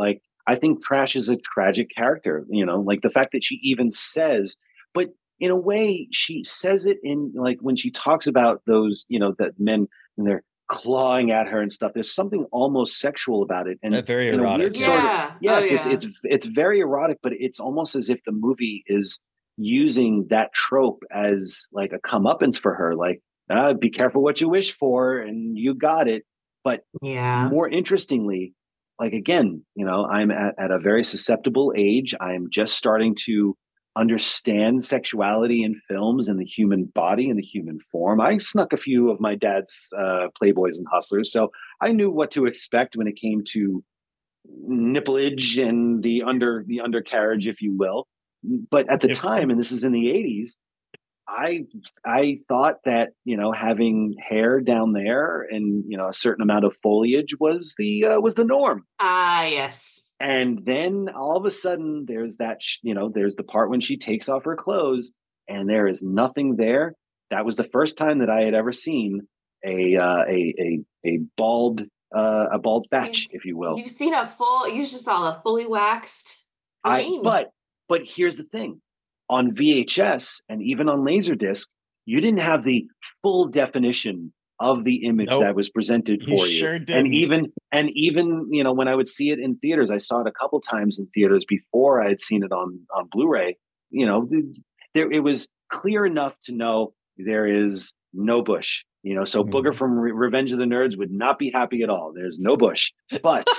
I think Trash is a tragic character, you know, like the fact that she even says, but in a way, she says it in like when she talks about those, you know, that men and they're clawing at her and stuff. There's something almost sexual about it, and Uh, very in a erotic, weird yeah. sort of Yeah. yes, Oh, it's yeah. it's it's very erotic, but it's almost as if the movie is using that trope as like a comeuppance for her, like ah, be careful what you wish for, and you got it. But Yeah. more interestingly, like again, you know, I'm at, at a very susceptible age. I'm just starting to understand sexuality in films and the human body and the human form. I snuck a few of my dad's uh, Playboys and Hustlers, so I knew what to expect when it came to nippleage and the under the undercarriage, if you will. But at the Yep. time, and this is in the eighties, I I thought that, you know, having hair down there and, you know, a certain amount of foliage was the uh, was the norm. Ah, yes. And then all of a sudden there's that, sh- you know, there's the part when she takes off her clothes and there is nothing there. That was the first time that I had ever seen a uh, a, a a bald uh, a bald batch, You've- if you will. You've seen a full, you just saw a fully waxed I vagine. but but here's the thing. On V H S and even on Laserdisc, you didn't have the full definition of the image Nope. that was presented You for you. sure And didn't. even and even, you know, when I would see it in theaters, I saw it a couple times in theaters before I had seen it on on Blu-ray. You know, there it was clear enough to know there is no bush. You know, so Mhm. Booger from Re- Revenge of the Nerds would not be happy at all. There's no bush. But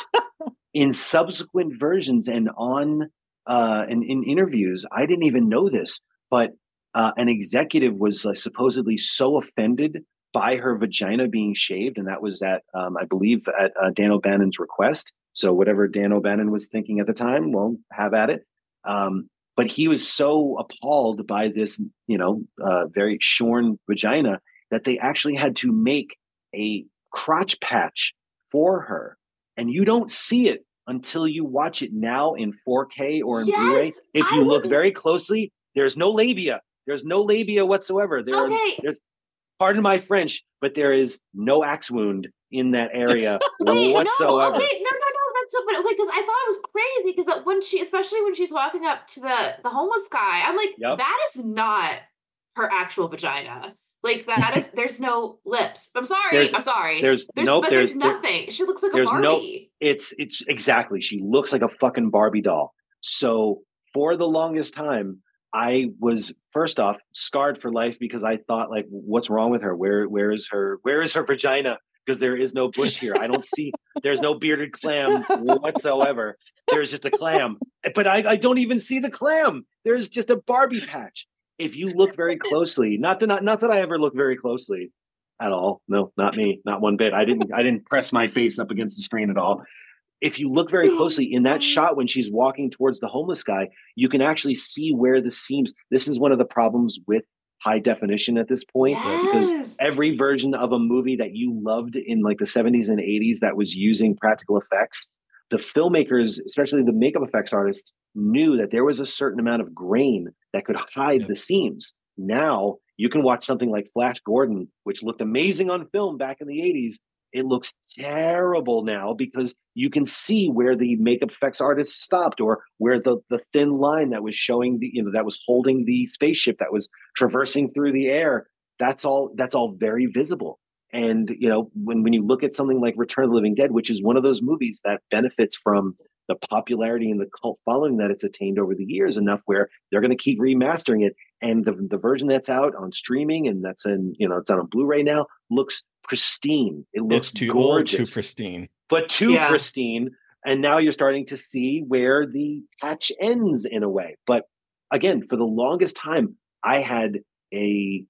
in subsequent versions and on uh, in, in interviews, I didn't even know this, but uh, an executive was uh, supposedly so offended by her vagina being shaved, and that was at, um, I believe, at uh, Dan O'Bannon's request. So whatever Dan O'Bannon was thinking at the time, well, have at it. Um, but he was so appalled by this, you know, uh, very shorn vagina that they actually had to make a crotch patch for her, and you don't see it until you watch it now in four K or in Yes, Blu-ray. If I you look was- very closely, there's no labia. There's no labia whatsoever. There Okay. are, there's, pardon my French, but there is no axe wound in that area Wait, whatsoever. no, okay, no, no, no, that's so, but okay, because I thought it was crazy, because that when she, especially when she's walking up to the the homeless guy, I'm like, Yep. that is not her actual vagina. Like that is, there's no lips. I'm sorry, There's- I'm sorry. there's- nope, but there's- there's there- nothing. She looks like a there's no- Barbie. It's it's exactly. She looks like a fucking Barbie doll. So for the longest time, I was first off scarred for life because I thought, like, what's wrong with her? Where where is her where is her vagina? Because there is no bush here. I don't see. There's no bearded clam whatsoever. There's just a clam, but I, I don't even see the clam. There's just a Barbie patch. If you look very closely, not that not, not that I ever look very closely at all. No, not me, not one bit. I didn't I didn't press my face up against the screen at all. If you look very closely in that shot when she's walking towards the homeless guy, you can actually see where the seams. This is one of the problems with high definition at this point, because Yes. every version of a movie that you loved in like the seventies and eighties that was using practical effects, the filmmakers, especially the makeup effects artists, knew that there was a certain amount of grain that could hide Yeah. the seams. Now you can watch something like Flash Gordon, which looked amazing on film back in the eighties. It looks terrible now because you can see where the makeup effects artists stopped, or where the, the thin line that was showing the, you know, that was holding the spaceship that was traversing through the air. That's all, that's all very visible. And, you know, when, when you look at something like Return of the Living Dead, which is one of those movies that benefits from the popularity and the cult following that it's attained over the years enough where they're going to keep remastering it. And the, the version that's out on streaming and that's in, you know, it's out on Blu-ray now, looks pristine. It looks It's too gorgeous, old, too pristine. but too Yeah. pristine. And now you're starting to see where the patch ends in a way. But again, for the longest time, I had a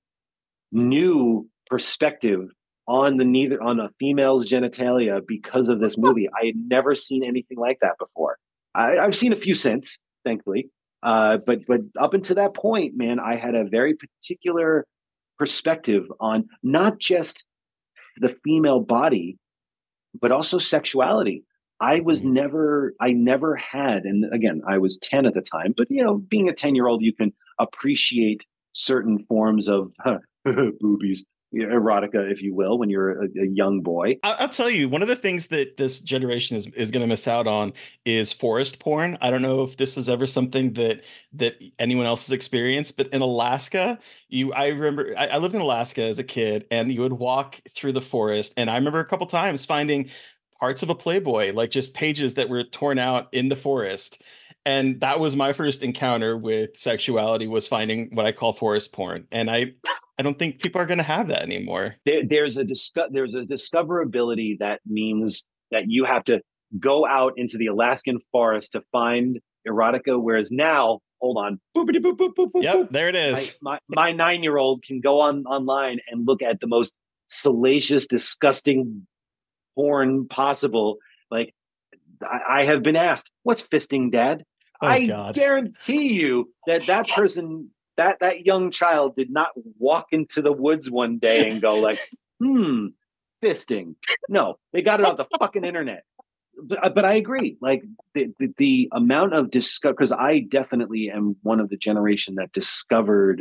new perspective on the neither on a female's genitalia because of this movie. I had never seen anything like that before. I, I've seen a few since, thankfully. Uh, but but up until that point, man, I had a very particular perspective on not just the female body, but also sexuality. I was Mhm. never, I never had, and again, I was ten at the time, but you know, being a ten year old, you can appreciate certain forms of huh, boobies, erotica, if you will, when you're a, a young boy. I'll, I'll tell you, one of the things that this generation is, is going to miss out on is forest porn. I don't know if this is ever something that that anyone else has experienced, but in Alaska, you I remember I, I lived in Alaska as a kid, and you would walk through the forest, and I remember a couple times finding parts of a Playboy, like just pages that were torn out in the forest. And that was my first encounter with sexuality, was finding what I call forest porn. And I I don't think people are going to have that anymore. There, there's a disco- there's a discoverability that means that you have to go out into the Alaskan forest to find erotica, whereas now, hold on, boopity boop boop boop boop. Yep, boop. there it is. My, my, my nine-year-old can go on online and look at the most salacious, disgusting porn possible. Like, I, I have been asked, "What's fisting, Dad?" Oh, I God. guarantee you that that person, that that young child, did not walk into the woods one day and go like, "Hmm, fisting." No, they got it off the fucking internet. But, but I agree. Like the the, the amount of discover, because I definitely am one of the generation that discovered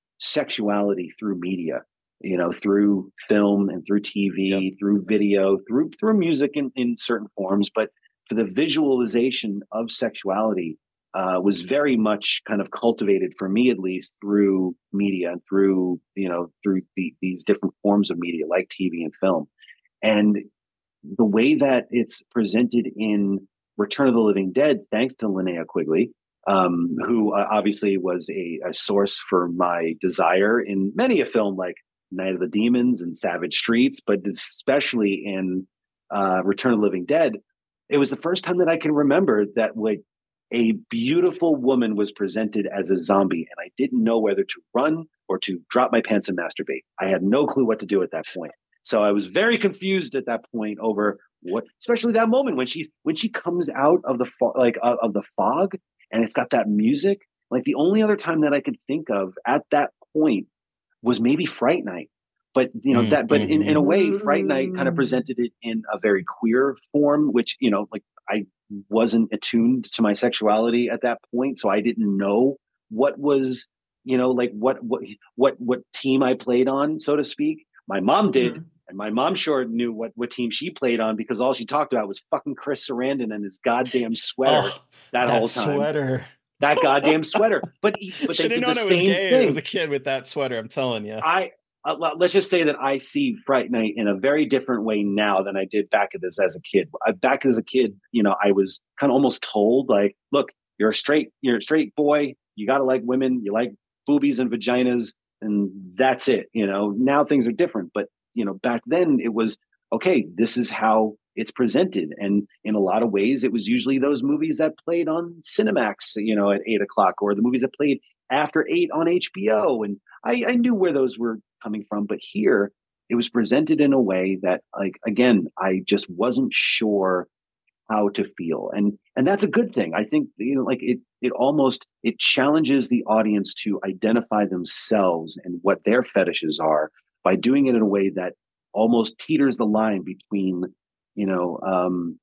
sexuality through media. You know, through film and through T V, yep. through video, through through music in, in certain forms, but for the visualization of sexuality uh, was very much kind of cultivated, for me at least, through media and through, you know, through the, these different forms of media like T V and film. And the way that it's presented in Return of the Living Dead, thanks to Linnea Quigley, um, who uh, obviously was a, a source for my desire in many a film like Night of the Demons and Savage Streets, but especially in uh, Return of the Living Dead. It was the first time that I can remember that like a beautiful woman was presented as a zombie, and I didn't know whether to run or to drop my pants and masturbate. I had no clue what to do at that point. So I was very confused at that point over what, especially that moment when she's when she comes out of the fo- like uh, of the fog, and it's got that music. Like the only other time that I could think of at that point was maybe Fright Night. But you know mm, that, but mm-hmm. in, in a way, Fright Night kind of presented it in a very queer form, which you know, like I wasn't attuned to my sexuality at that point, so I didn't know what was, you know, like what what what what team I played on, so to speak. My mom did, mm-hmm. and my mom sure knew what what team she played on because all she talked about was fucking Chris Sarandon and his goddamn sweater oh, that, that whole time. Sweater. That goddamn sweater. But but they did the same thing. I was a kid with that sweater. I'm telling you. I. Uh, let's just say that I see Fright Night in a very different way now than I did back as as a kid. I, back as a kid, you know, I was kind of almost told like, look, you're a straight, you're a straight boy. You got to like women. You like boobies and vaginas, and that's it. You know, now things are different. But, you know, back then it was, okay, this is how it's presented. And in a lot of ways, it was usually those movies that played on Cinemax, you know, at eight o'clock, or the movies that played after eight on H B O. And I, I knew where those were coming from, but here it was presented in a way that, like, again, I just wasn't sure how to feel, and and that's a good thing. I think, you know, like it it almost it challenges the audience to identify themselves and what their fetishes are by doing it in a way that almost teeters the line between, you know, um,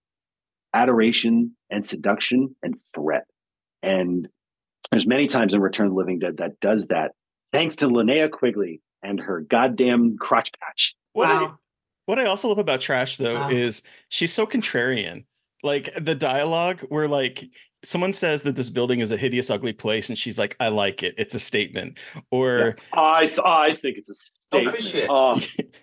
adoration and seduction and threat. And there's many times in Return of the Living Dead that does that, thanks to Linnea Quigley and her goddamn crotch patch. What, wow. I, what I also love about Trash, though, wow. is she's so contrarian. Like the dialogue where like someone says that this building is a hideous, ugly place, and she's like, I like it. It's a statement. Or yeah. I th- I think it's a statement. Oh,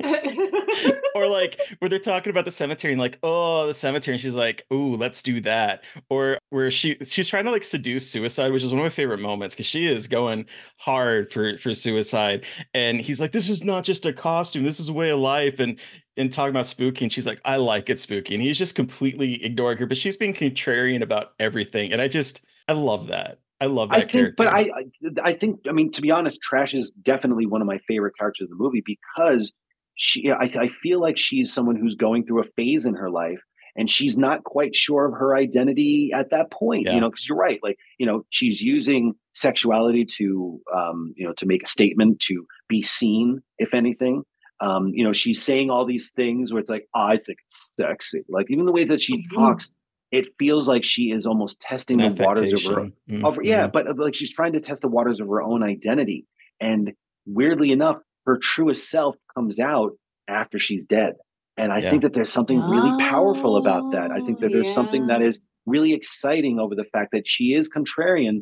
uh. Or like where they're talking about the cemetery and like, oh, the cemetery, and she's like, ooh, let's do that. Or where she she's trying to like seduce suicide, which is one of my favorite moments because she is going hard for for suicide. And he's like, this is not just a costume, this is a way of life. And and talking about spooky, and she's like, I like it spooky. And he's just completely ignoring her, but she's being contrarian about everything. And I just, I love that. I love that I think, character. But I, I think, I mean, to be honest, Trash is definitely one of my favorite characters of the movie because she, I, I feel like she's someone who's going through a phase in her life and she's not quite sure of her identity at that point, yeah. you know, because you're right. Like, you know, she's using sexuality to, um, you know, to make a statement, to be seen, if anything. Um, you know, she's saying all these things where it's like, oh, I think it's sexy. Like even the way that she mm-hmm. talks, it feels like she is almost testing the waters of her, mm-hmm. of, yeah, but like she's trying to test the waters of her own identity. And weirdly enough, her truest self comes out after she's dead. And I Yeah. think that there's something really powerful about that. I Oh, think that there's something that yeah. is really exciting over the fact that she is contrarian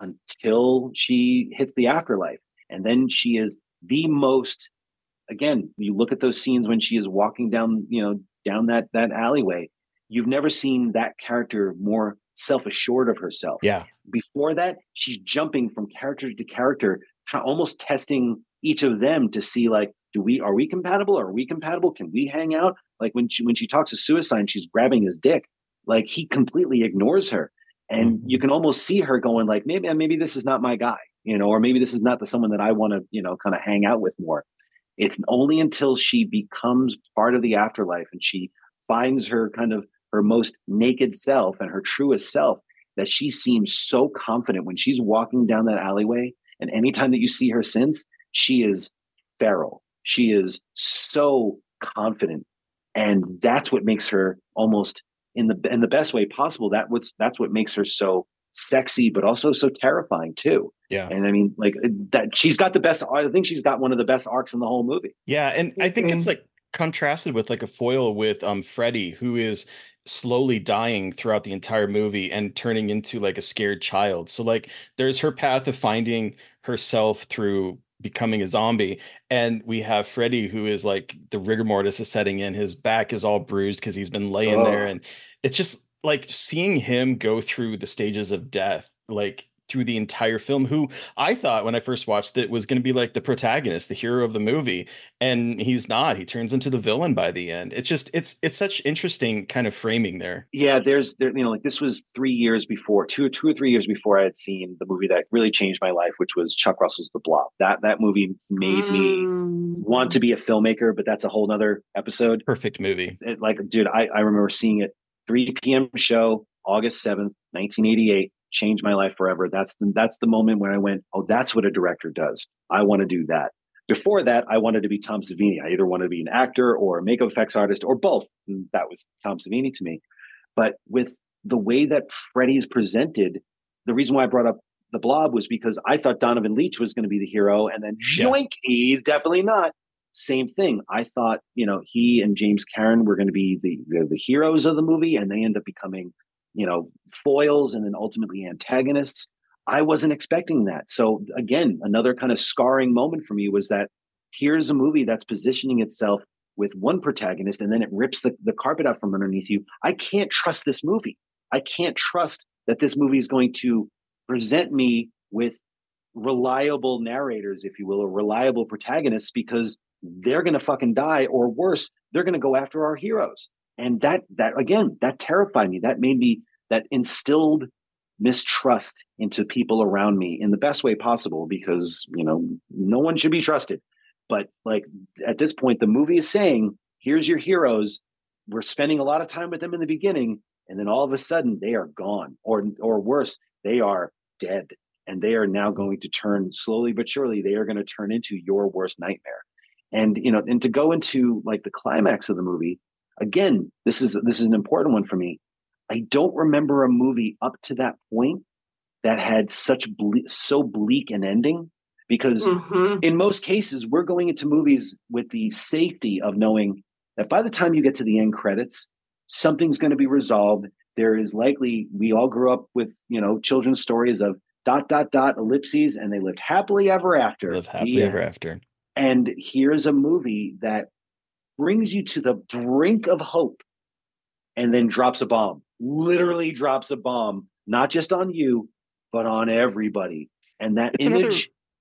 until she hits the afterlife. And then she is the most, again, you look at those scenes when she is walking down, you know, down that that alleyway. You've never seen that character more self-assured of herself. Yeah. Before that, she's jumping from character to character, try, almost testing each of them to see, like, do we are we compatible? Are we compatible? Can we hang out? Like when she when she talks to Suicide, she's grabbing his dick. Like he completely ignores her, and Mhm. you can almost see her going, like, maybe maybe this is not my guy, you know, or maybe this is not the someone that I want to, you know, kind of hang out with more. It's only until she becomes part of the afterlife and she finds her kind of her most naked self and her truest self that she seems so confident when she's walking down that alleyway. And anytime that you see her since, she is feral. She is so confident. And that's what makes her almost in the in the best way possible. That what's that's what makes her so sexy, but also so terrifying too. Yeah. And I mean, like that, she's got the best. I think she's got one of the best arcs in the whole movie. Yeah, and I think it's agree. like contrasted with like a foil with um Freddy, who is slowly dying throughout the entire movie and turning into like a scared child. So like there's her path of finding herself through becoming a zombie, and we have Freddy, who is like the rigor mortis is setting in. His back is all bruised because he's been laying there, Oh, and it's just like seeing him go through the stages of death, like through the entire film, who I thought when I first watched it was going to be like the protagonist, the hero of the movie, and he's not. He turns into the villain by the end. It's just it's it's such interesting kind of framing there. yeah. There's there, you know, like this was three years before, two two or three years before I had seen the movie that really changed my life, which was Chuck Russell's The Blob. That that movie made me want to Mm. be a filmmaker, but that's a whole nother episode. Perfect movie. It, like, dude, I, I remember seeing it, three p.m. show, August seventh, nineteen eighty-eight, changed my life forever. That's the, that's the moment when I went, oh, that's what a director does. I want to do that. Before that, I wanted to be Tom Savini. I either wanted to be an actor or a makeup effects artist or both. And that was Tom Savini to me. But with the way that Freddy is presented, the reason why I brought up The Blob was because I thought Donovan Leitch was going to be the hero, and then Yeah. joink, he's definitely not. Same thing. I thought, you know, he and James Karen were going to be the, the the heroes of the movie, and they end up becoming, you know, foils and then ultimately antagonists. I wasn't expecting that. So again, another kind of scarring moment for me was that here's a movie that's positioning itself with one protagonist, and then it rips the, the carpet out from underneath you. I can't trust this movie. I can't trust that this movie is going to present me with reliable narrators, if you will, or reliable protagonists, because they're going to fucking die, or worse, they're going to go after our heroes. And that, that again, that terrified me. That made me, that instilled mistrust into people around me in the best way possible, because, you know, no one should be trusted. But like at this point, the movie is saying, here's your heroes. We're spending a lot of time with them in the beginning, and then all of a sudden they are gone, or or worse, they are dead. And they are now going to turn, slowly but surely, they are going to turn into your worst nightmare. And, you know, and to go into like the climax of the movie, again, this is this is an important one for me. I don't remember a movie up to that point that had such ble- so bleak an ending, because Mhm. in most cases, we're going into movies with the safety of knowing that by the time you get to the end credits, something's going to be resolved. There is likely, we all grew up with, you know, children's stories of dot, dot, dot, ellipses, and they lived happily ever after. Live happily The ever end. after. And here's a movie that brings you to the brink of hope and then drops a bomb, literally drops a bomb, not just on you, but on everybody. And that It's image. another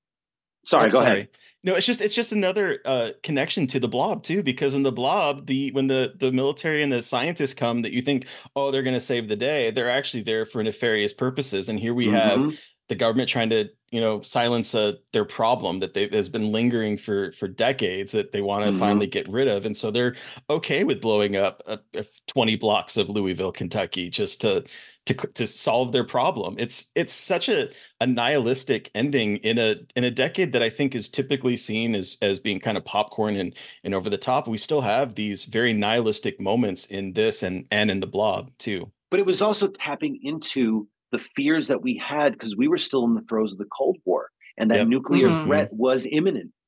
Sorry, Oh, go sorry. ahead. No, it's just it's just another uh, connection to the Blob too, because in the Blob, the when the the military and the scientists come, that you think, oh, they're going to save the day, they're actually there for nefarious purposes. And here we have Mhm. the government trying to, you know, silence uh, their problem that they has been lingering for for decades, that they want to Mhm. finally get rid of, and so they're okay with blowing up uh, uh, twenty blocks of Louisville, Kentucky, just to to to solve their problem. It's it's such a a nihilistic ending in a in a decade that I think is typically seen as as being kind of popcorn and and over the top. We still have these very nihilistic moments in this and and in the Blob too. But it was also tapping into the fears that we had, because we were still in the throes of the Cold War, and that Yep. nuclear Mhm. threat was imminent.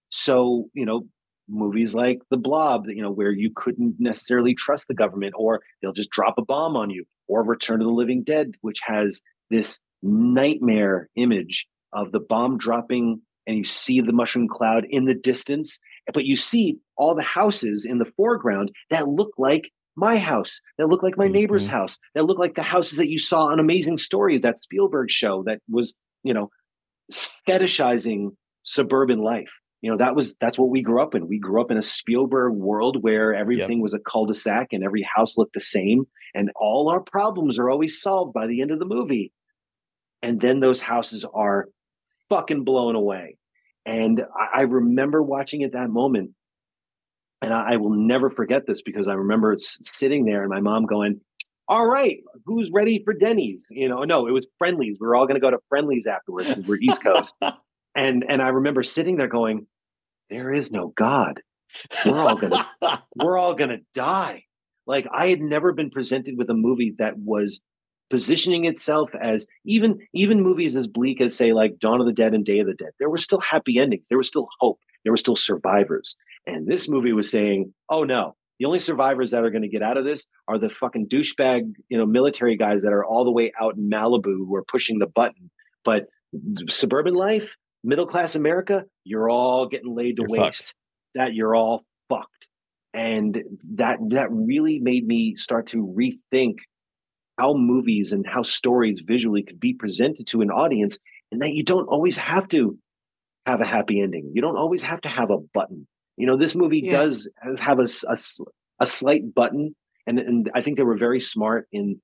So, you know, movies like The Blob, you know, where you couldn't necessarily trust the government, or they'll just drop a bomb on you, or Return of the Living Dead, which has this nightmare image of the bomb dropping and you see the mushroom cloud in the distance, but you see all the houses in the foreground that look like my house, that look like my neighbor's Mhm. house, that look like the houses that you saw on Amazing Stories, that Spielberg show that was, you know, fetishizing suburban life. You know, that was that's what we grew up in. We grew up in a Spielberg world where everything Yep. was a cul-de-sac and every house looked the same, and all our problems are always solved by the end of the movie. And then those houses are fucking blown away. And I, I remember watching at that moment, and I, I will never forget this because I remember s- sitting there and my mom going, "All right, who's ready for Denny's?" You know, no, it was Friendly's. We were all going to go to Friendly's afterwards because we're East Coast. And and I remember sitting there going, "There is no God. We're all gonna we're all gonna die." Like, I had never been presented with a movie that was positioning itself as, even even movies as bleak as, say, like Dawn of the Dead and Day of the Dead. There were still happy endings. There was still hope. There were still survivors. And this movie was saying, "Oh no, the only survivors that are going to get out of this are the fucking douchebag, you know, military guys that are all the way out in Malibu who are pushing the button. But suburban life, middle class America, you're all getting laid to You're waste. fucked. That you're all fucked." And that that really made me start to rethink how movies and how stories visually could be presented to an audience, and that you don't always have to have a happy ending. You don't always have to have a button. You know, this movie Yeah. does have a, s- a s- a slight button, and, and I think they were very smart in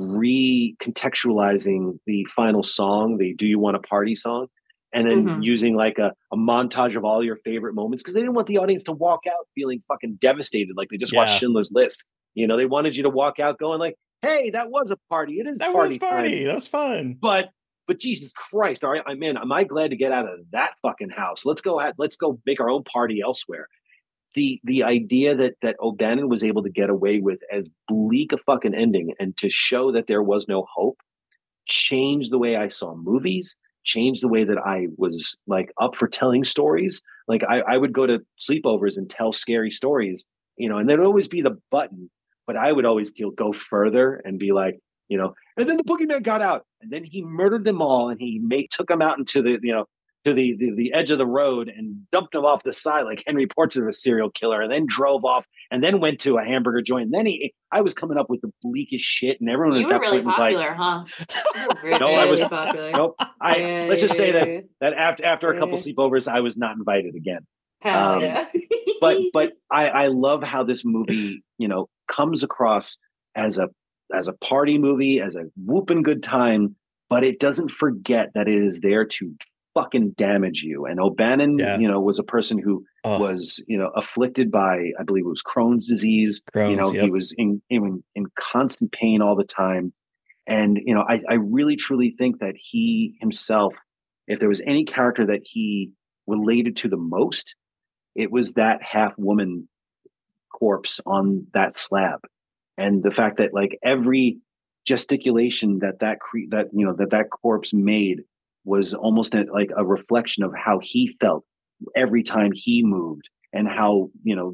recontextualizing the final song, the "Do You Want a Party" song, and then Mhm. using like a, a montage of all your favorite moments, because they didn't want the audience to walk out feeling fucking devastated like they just watched Yeah. Schindler's List. You know, they wanted you to walk out going like, "Hey, that was a party. It is That party was time." party. That was fun. But but Jesus Christ, all right, I'm in. Am I glad to get out of that fucking house? Let's go. Ahead, let's go make our own party elsewhere. The the idea that that O'Bannon was able to get away with as bleak a fucking ending and to show that there was no hope changed the way I saw movies, changed the way that I was like up for telling stories. Like, I, I would go to sleepovers and tell scary stories, you know, and there'd always be the button, but I would always go go further and be like, you know, and then the boogeyman got out, and then he murdered them all, and he made took them out into the, you know, to the, the the edge of the road and dumped them off the side like Henry Portrait of a Serial Killer, and then drove off and then went to a hamburger joint. And then he, I was coming up with the bleakest shit, and everyone You at were that really point was like, popular, huh? You were really no, I was popular. nope. I Yeah, let's just say that yeah, that after after a couple yeah. sleepovers, I was not invited again. Hell Um, yeah. But but I, I love how this movie, you know, comes across as a as a party movie, as a whooping good time, but it doesn't forget that it is there to fucking damage you. And O'Bannon, Yeah. you know, was a person who Oh, was, you know, afflicted by, I believe it was Crohn's disease. You know, Crohn's. he Yep. was in, in in constant pain all the time. And, you know, I, I really truly think that he himself, if there was any character that he related to the most, it was that half woman corpse on that slab. And the fact that like every gesticulation that that cre- that you know that that corpse made was almost a, like a reflection of how he felt every time he moved, and how, you know,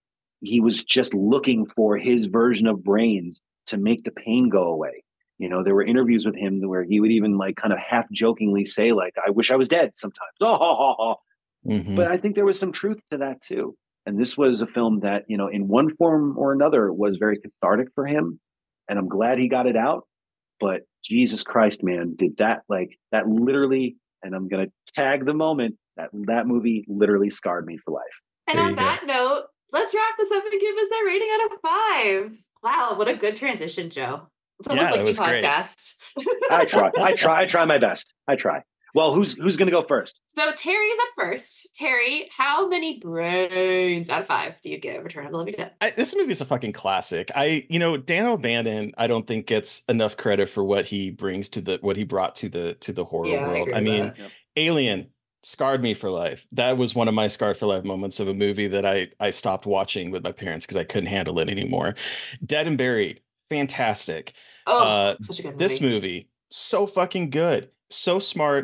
he was just looking for his version of brains to make the pain go away. You know, there were interviews with him where he would even like kind of half jokingly say like, "I wish I was dead" sometimes. Oh, Mhm. but I think there was some truth to that too. And this was a film that, you know, in one form or another was very cathartic for him. And I'm glad he got it out. But Jesus Christ, man, did that like that literally, and I'm gonna tag the moment, that that movie literally scarred me for life. And There on you go. that note, let's wrap this up and give us a rating out of five. Wow, what a good transition, Joe. It's almost Yeah, like that you was great. podcast. I try. I try. I try my best. I try. Well, who's who's gonna go first? So Terry's up first. Terry, how many brains out of five do you give Return of the Living Dead? I, this movie is a fucking classic. I, you know, Dan O'Bannon, I don't think gets enough credit for what he brings to the, what he brought to the, to the horror Yeah, I world. agree I with mean, that. Yep. Alien scarred me for life. That was one of my scarred for life moments of a movie that I, I stopped watching with my parents because I couldn't handle it anymore. Dead and Buried, fantastic. Oh, Uh, such a good movie. this movie, so fucking good, so smart,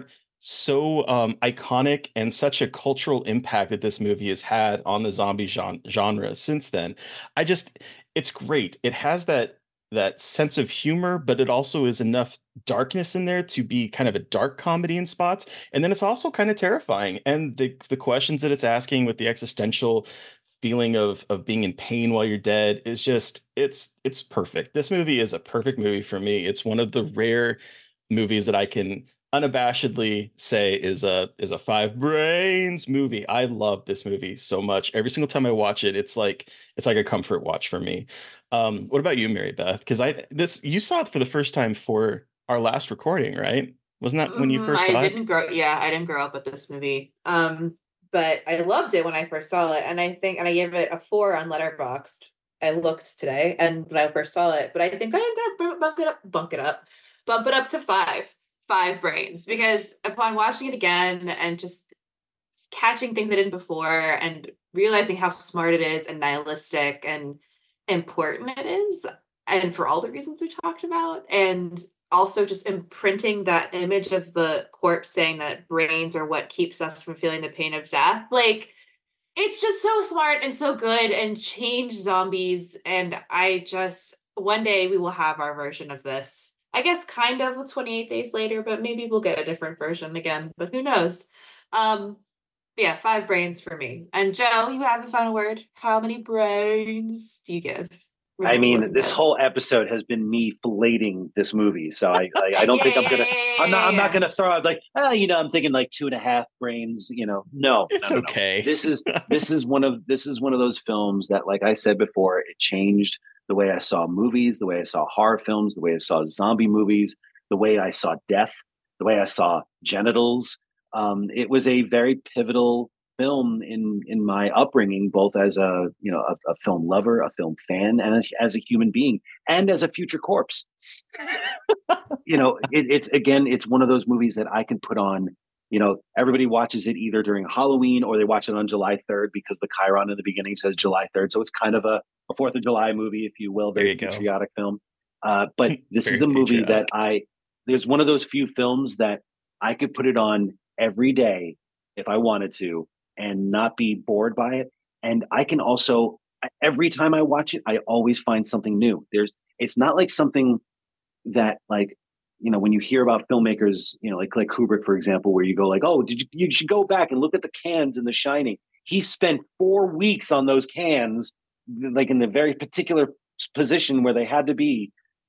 so um, iconic and such a cultural impact that this movie has had on the zombie gen- genre since then. I just, it's great. It has that that sense of humor, but it also is enough darkness in there to be kind of a dark comedy in spots. And then it's also kind of terrifying. And the the questions that it's asking with the existential feeling of of being in pain while you're dead is just it's it's perfect. This movie is a perfect movie for me. It's one of the rare movies that I can unabashedly say is a is a five brains movie. I love this movie so much. Every single time I watch it, it's like it's like a comfort watch for me. Um, what about you, Mary Beth? Because I this you saw it for the first time for our last recording, right? Wasn't that when you Mhm, first I saw it? didn't grow, yeah, I didn't grow up with this movie. Um, but I loved it when I first saw it, and I think, and I gave it a four on Letterboxd. I looked today, and when I first saw it, but I think I'm gonna bump it up, bump it up, bump it up to five, five brains, because upon watching it again and just catching things I didn't before and realizing how smart it is and nihilistic and important it is, and for all the reasons we talked about, and also just imprinting that image of the corpse saying that brains are what keeps us from feeling the pain of death. Like, it's just so smart and so good and change zombies. And I just, one day we will have our version of this. I guess kind of with twenty-eight days later, but maybe we'll get a different version again, but who knows? Um, yeah, five brains for me. And Joe, you have the final word. How many brains do you give I Return of the mean, Living this Dead? whole episode has been me filleting this movie, so I I, I don't Yeah, think I'm yeah, gonna. yeah, I'm not. yeah, I'm not yeah. gonna throw out like, ah, you know, I'm thinking like two and a half brains. You know, no, no, It's no, no. okay. This is this is one of this is one of those films that, like I said before, it changed the way I saw movies, the way I saw horror films, the way I saw zombie movies, the way I saw death, the way I saw genitals. Um, it was a very pivotal film in in my upbringing, both as a you know a, a film lover, a film fan, and as, as a human being, and as a future corpse. You know, it, it's again, it's one of those movies that I can put on. You know, everybody watches it either during Halloween or they watch it on July third because the chyron in the beginning says July third, so it's kind of a, a Fourth of July movie, if you will, There very you go. patriotic film. Uh, but this is Very a movie that patriotic. I there's one of those few films that I could put it on every day if I wanted to and not be bored by it. And I can also every time I watch it, I always find something new. There's it's not like something that like you know when you hear about filmmakers, you know like like Kubrick, for example, where you go like, oh, did you you should go back and look at the cans in The Shining. He spent four weeks on those cans, like in the very particular position where they had to be.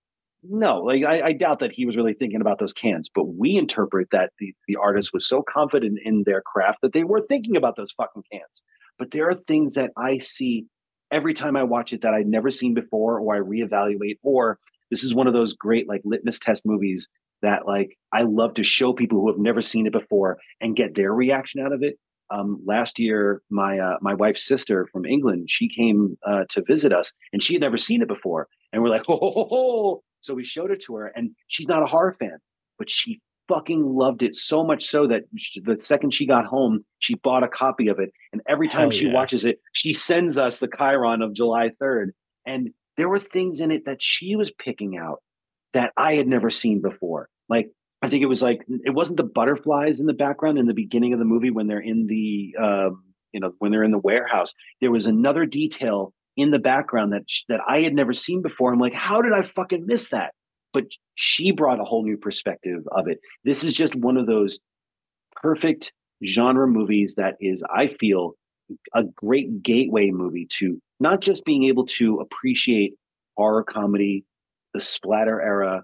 No, like I, I doubt that he was really thinking about those cans, but we interpret that the the artist was so confident in their craft that they were thinking about those fucking cans. But there are things that I see every time I watch it that I'd never seen before, or I reevaluate, or this is one of those great like litmus test movies that like I love to show people who have never seen it before and get their reaction out of it. Um, last year, my uh, my wife's sister from England, she came uh, to visit us, and she had never seen it before, and we're like, ho ho ho ho! So we showed it to her, and she's not a horror fan, but she fucking loved it so much so that she, the second she got home, she bought a copy of it, and every time Hell she yeah. watches it, she sends us the chyron of July third, and there were things in it that she was picking out that I had never seen before. Like I think it was like it wasn't the butterflies in the background in the beginning of the movie when they're in the um, you know when they're in the warehouse. There was another detail in the background that that I had never seen before. I'm like, how did I fucking miss that? But she brought a whole new perspective of it. This is just one of those perfect genre movies that is, I feel, a great gateway movie to not just being able to appreciate horror comedy, the splatter era,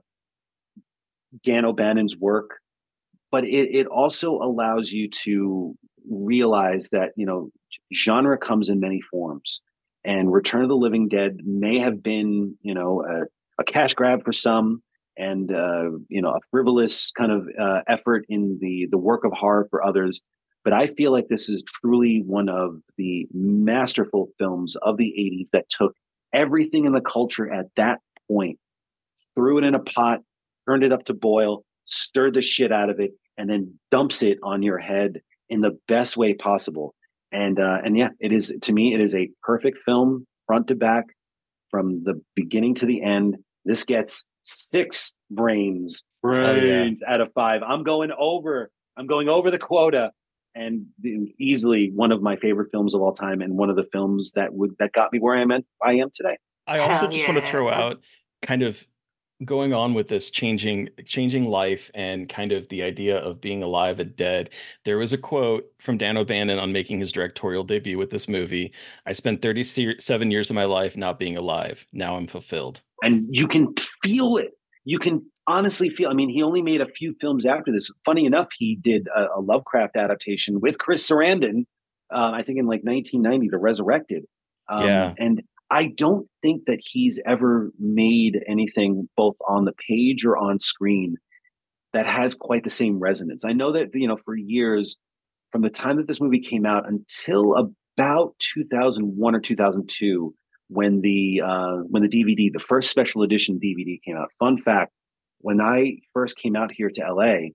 Dan O'Bannon's work, but it, it also allows you to realize that, you know, genre comes in many forms. And Return of the Living Dead may have been, you know, a, a cash grab for some, and uh, you know, a frivolous kind of uh, effort in the the work of horror for others. But I feel like this is truly one of the masterful films of the eighties that took everything in the culture at that point, threw it in a pot, turned it up to boil, stirred the shit out of it, and then dumps it on your head in the best way possible. And uh, and yeah, it is, to me, it is a perfect film, front to back, from the beginning to the end. This gets six brains, Hell yeah. brains out of five. I'm going over I'm going over the quota, and the, easily one of my favorite films of all time, and one of the films that would that got me where I am I am today. I also Hell just want to throw yeah. out kind of going on with this changing changing life and kind of the idea of being alive and dead. There was a quote from Dan O'Bannon on making his directorial debut with this movie. I spent thirty-seven years of my life not being alive. Now I'm fulfilled. And you can feel it. You can honestly feel. I mean, he only made a few films after this. Funny enough, he did a, a Lovecraft adaptation with Chris Sarandon, uh, I think in like nineteen ninety, The Resurrected. Um, Yeah. And I don't think that he's ever made anything both on the page or on screen that has quite the same resonance. I know that, you know, for years, from the time that this movie came out until about two thousand one or two thousand two, when the uh, when the D V D, the first special edition D V D came out. Fun fact: when I first came out here to L A,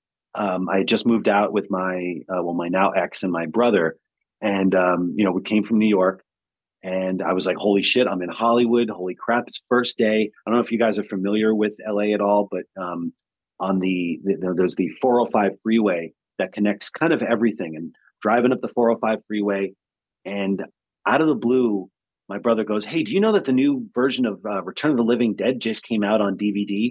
um, I had just moved out with my uh, well, my now ex and my brother, and um, you know, we came from New York. And I was like, holy shit, I'm in Hollywood. Holy crap, it's first day. I don't know if you guys are familiar with L A at all, but um, on the, the, there's the four oh five freeway that connects kind of everything. And driving up the four oh five freeway, and out of the blue, my brother goes, hey, do you know that the new version of uh, Return of the Living Dead just came out on D V D?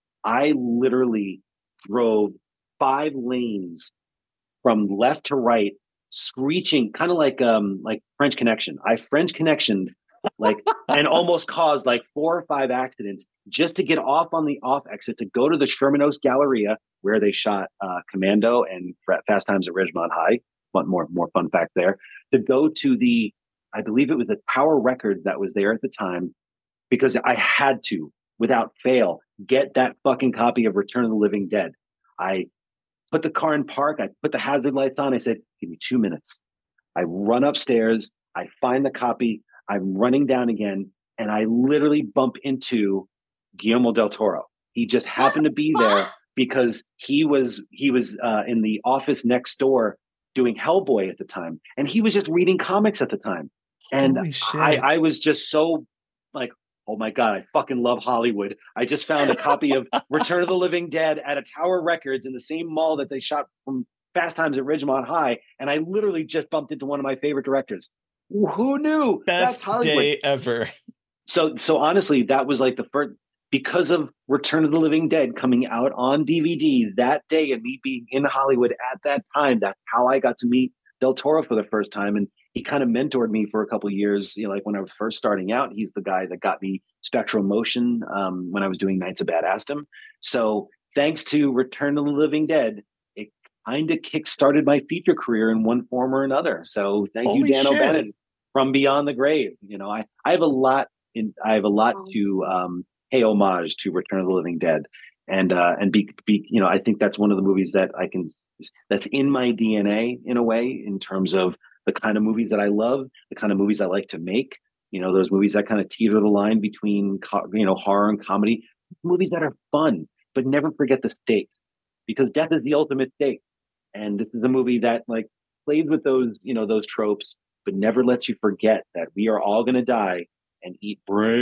I literally drove five lanes from left to right, screeching, kind of like um like French Connection. I French connectioned like and almost caused like four or five accidents just to get off on the off exit to go to the Sherman Oaks Galleria where they shot uh, Commando and Fast Times at Ridgemont High. One more more fun facts there. To go to the, I believe it was the Tower Records that was there at the time, because I had to, without fail, get that fucking copy of Return of the Living Dead. I put the car in park. I put the hazard lights on. I said, give me two minutes. I run upstairs. I find the copy. I'm running down again. And I literally bump into Guillermo del Toro. He just happened to be there because he was he was uh, in the office next door doing Hellboy at the time. And he was just reading comics at the time. And I, I was just so like, oh my God, I fucking love Hollywood. I just found a copy of Return of the Living Dead at a Tower Records in the same mall that they shot from Fast Times at Ridgemont High. And I literally just bumped into one of my favorite directors. Who knew? Best That's Hollywood. Day ever. So, so honestly, that was like the first, because of Return of the Living Dead coming out on D V D that day and me being in Hollywood at that time, that's how I got to meet Del Toro for the first time. And he kind of mentored me for a couple of years. You know, like when I was first starting out, he's the guy that got me Spectral Motion um, when I was doing Knights of Badassdom. So thanks to Return of the Living Dead, it kind of kick-started my feature career in one form or another. So thank Holy you, Dan shit. O'Bannon, from Beyond the Grave. You know, I, I have a lot in, I have a lot to um, pay homage to Return of the Living Dead. And, uh, and be, be, you know, I think that's one of the movies that I can, that's in my D N A in a way, in terms of the kind of movies that I love, the kind of movies I like to make, you know, those movies that kind of teeter the line between, you know, horror and comedy, movies that are fun, but never forget the stakes, because death is the ultimate stake. And this is a movie that like plays with those, you know, those tropes, but never lets you forget that we are all going to die and eat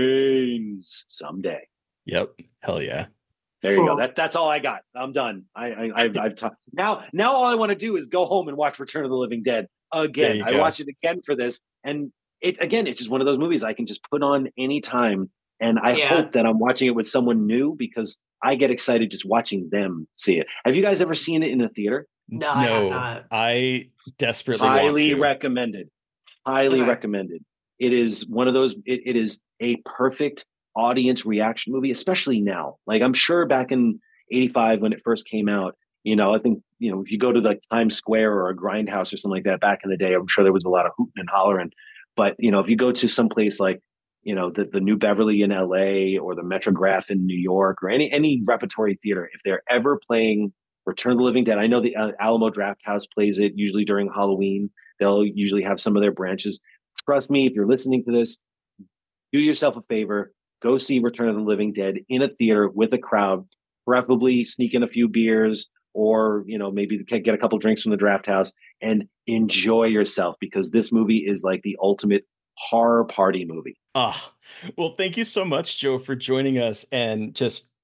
brains someday. Yep. Hell yeah. There you go. That, that's all I got. I'm done. I, I, I've, I've talked. Now, now all I want to do is go home and watch Return of the Living Dead again. I watch it again for this. And it, again, it's just one of those movies I can just put on anytime. And I yeah. hope that I'm watching it with someone new, because I get excited just watching them see it. Have you guys ever seen it in a theater? No, no I have not. I desperately highly want to. recommended. Highly okay. recommended. It is one of those, it, it is a perfect audience reaction movie, especially now. Like, I'm sure back in eighty-five when it first came out, you know, I think, you know, if you go to like Times Square or a Grindhouse or something like that back in the day, I'm sure there was a lot of hooting and hollering. But, you know, if you go to some place like, you know, the, the New Beverly in L A or the Metrograph in New York, or any, any repertory theater, if they're ever playing Return of the Living Dead, I know the Alamo Drafthouse plays it usually during Halloween. They'll usually have some of their branches. Trust me, if you're listening to this, do yourself a favor. Go see Return of the Living Dead in a theater with a crowd, preferably sneak in a few beers, or, you know, maybe get a couple drinks from the Draft House and enjoy yourself, because this movie is like the ultimate horror party movie. Ah, well, thank you so much, Joe, for joining us and just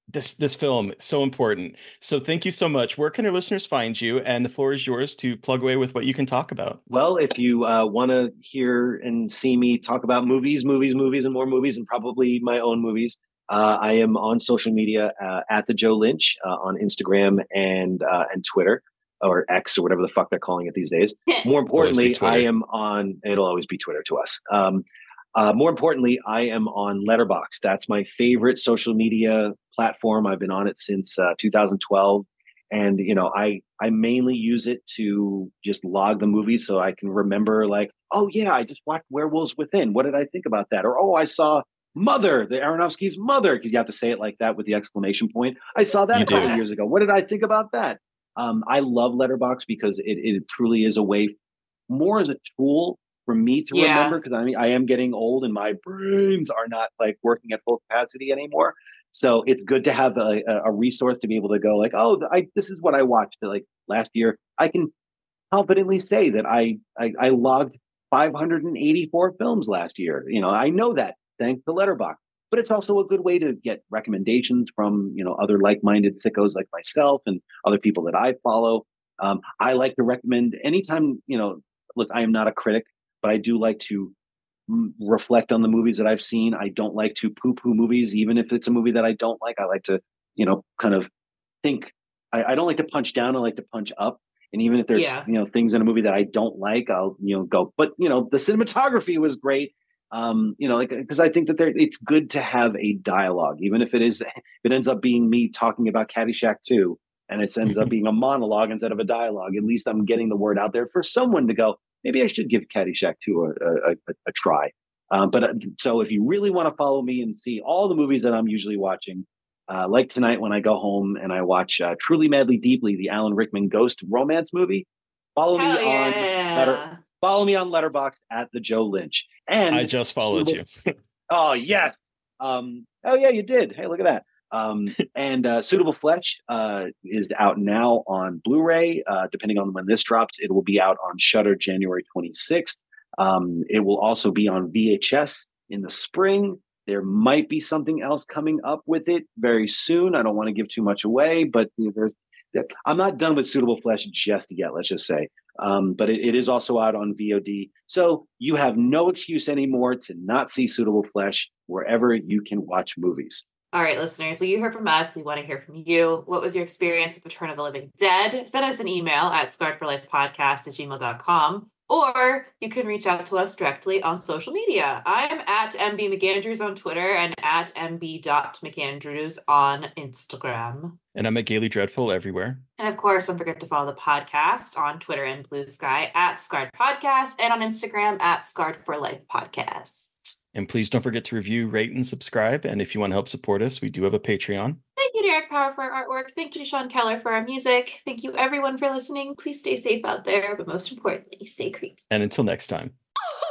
this this film is so important. So thank you so much. Where can our listeners find you? And the floor is yours to plug away with what you can talk about. Well, if you uh, want to hear and see me talk about movies, movies, movies, and more movies, and probably my own movies, uh, I am on social media uh, at the Joe Lynch uh, on Instagram and uh, and Twitter, or X, or whatever the fuck they're calling it these days. More importantly, I am on. It'll always be Twitter to us. Um, Uh, more importantly, I am on Letterboxd. That's my favorite social media platform. I've been on it since uh, two thousand twelve, and you know, I I mainly use it to just log the movies so I can remember, like, oh yeah, I just watched Werewolves Within. What did I think about that? Or oh, I saw Mother, the Aronofsky's Mother, because you have to say it like that with the exclamation point. I saw that You a couple do. years ago. What did I think about that? Um, I love Letterboxd because it it truly is a way, more as a tool for me to Yeah. remember, because I mean, I am getting old and my brains are not like working at full capacity anymore. So it's good to have a, a resource to be able to go like, oh, I, this is what I watched like last year. I can confidently say that I, I, I logged five hundred eighty-four films last year. You know, I know that thanks to Letterboxd, but it's also a good way to get recommendations from, you know, other like-minded sickos like myself and other people that I follow. Um, I like to recommend anytime, you know, look, I am not a critic, but I do like to m- reflect on the movies that I've seen. I don't like to poo-poo movies, even if it's a movie that I don't like. I like to, you know, kind of think. I, I don't like to punch down. I like to punch up. And even if there's, Yeah. you know, things in a movie that I don't like, I'll, you know, go. But you know, the cinematography was great. Um, you know, like, because I think that there, it's good to have a dialogue, even if it is, if it ends up being me talking about Caddyshack two, and it ends up being a monologue instead of a dialogue. At least I'm getting the word out there for someone to go, maybe I should give Caddyshack two a, a, a, a try. Um, but uh, so if you really want to follow me and see all the movies that I'm usually watching, uh, like tonight when I go home and I watch uh, Truly Madly Deeply, the Alan Rickman ghost romance movie, follow Hell me on yeah. Letter, follow me on Letterboxd at the Joe Lynch. And I just followed suitable, you. oh yes. Um, oh yeah, you did. Hey, look at that. Um, and uh, Suitable Flesh uh, is out now on Blu-ray. Uh, depending on when this drops, it will be out on Shudder January twenty-sixth. Um, it will also be on V H S in the spring. There might be something else coming up with it very soon. I don't want to give too much away, but there's, I'm not done with Suitable Flesh just yet, let's just say. Um, but it, it is also out on V O D. So you have no excuse anymore to not see Suitable Flesh wherever you can watch movies. All right, listeners, so you heard from us. We want to hear from you. What was your experience with Return of the Living Dead? Send us an email at scarred for life podcast at gmail dot com, or you can reach out to us directly on social media. I'm at M B McAndrews on Twitter and at M B dot McAndrews on Instagram. And I'm at Gaily Dreadful everywhere. And of course, don't forget to follow the podcast on Twitter and Blue Sky at Scarred Podcast and on Instagram at Scarred for Life Podcast. And please don't forget to review, rate, and subscribe. And if you want to help support us, we do have a Patreon. Thank you to Eric Power for our artwork. Thank you to Sean Keller for our music. Thank you, everyone, for listening. Please stay safe out there, but most importantly, stay creepy. And until next time.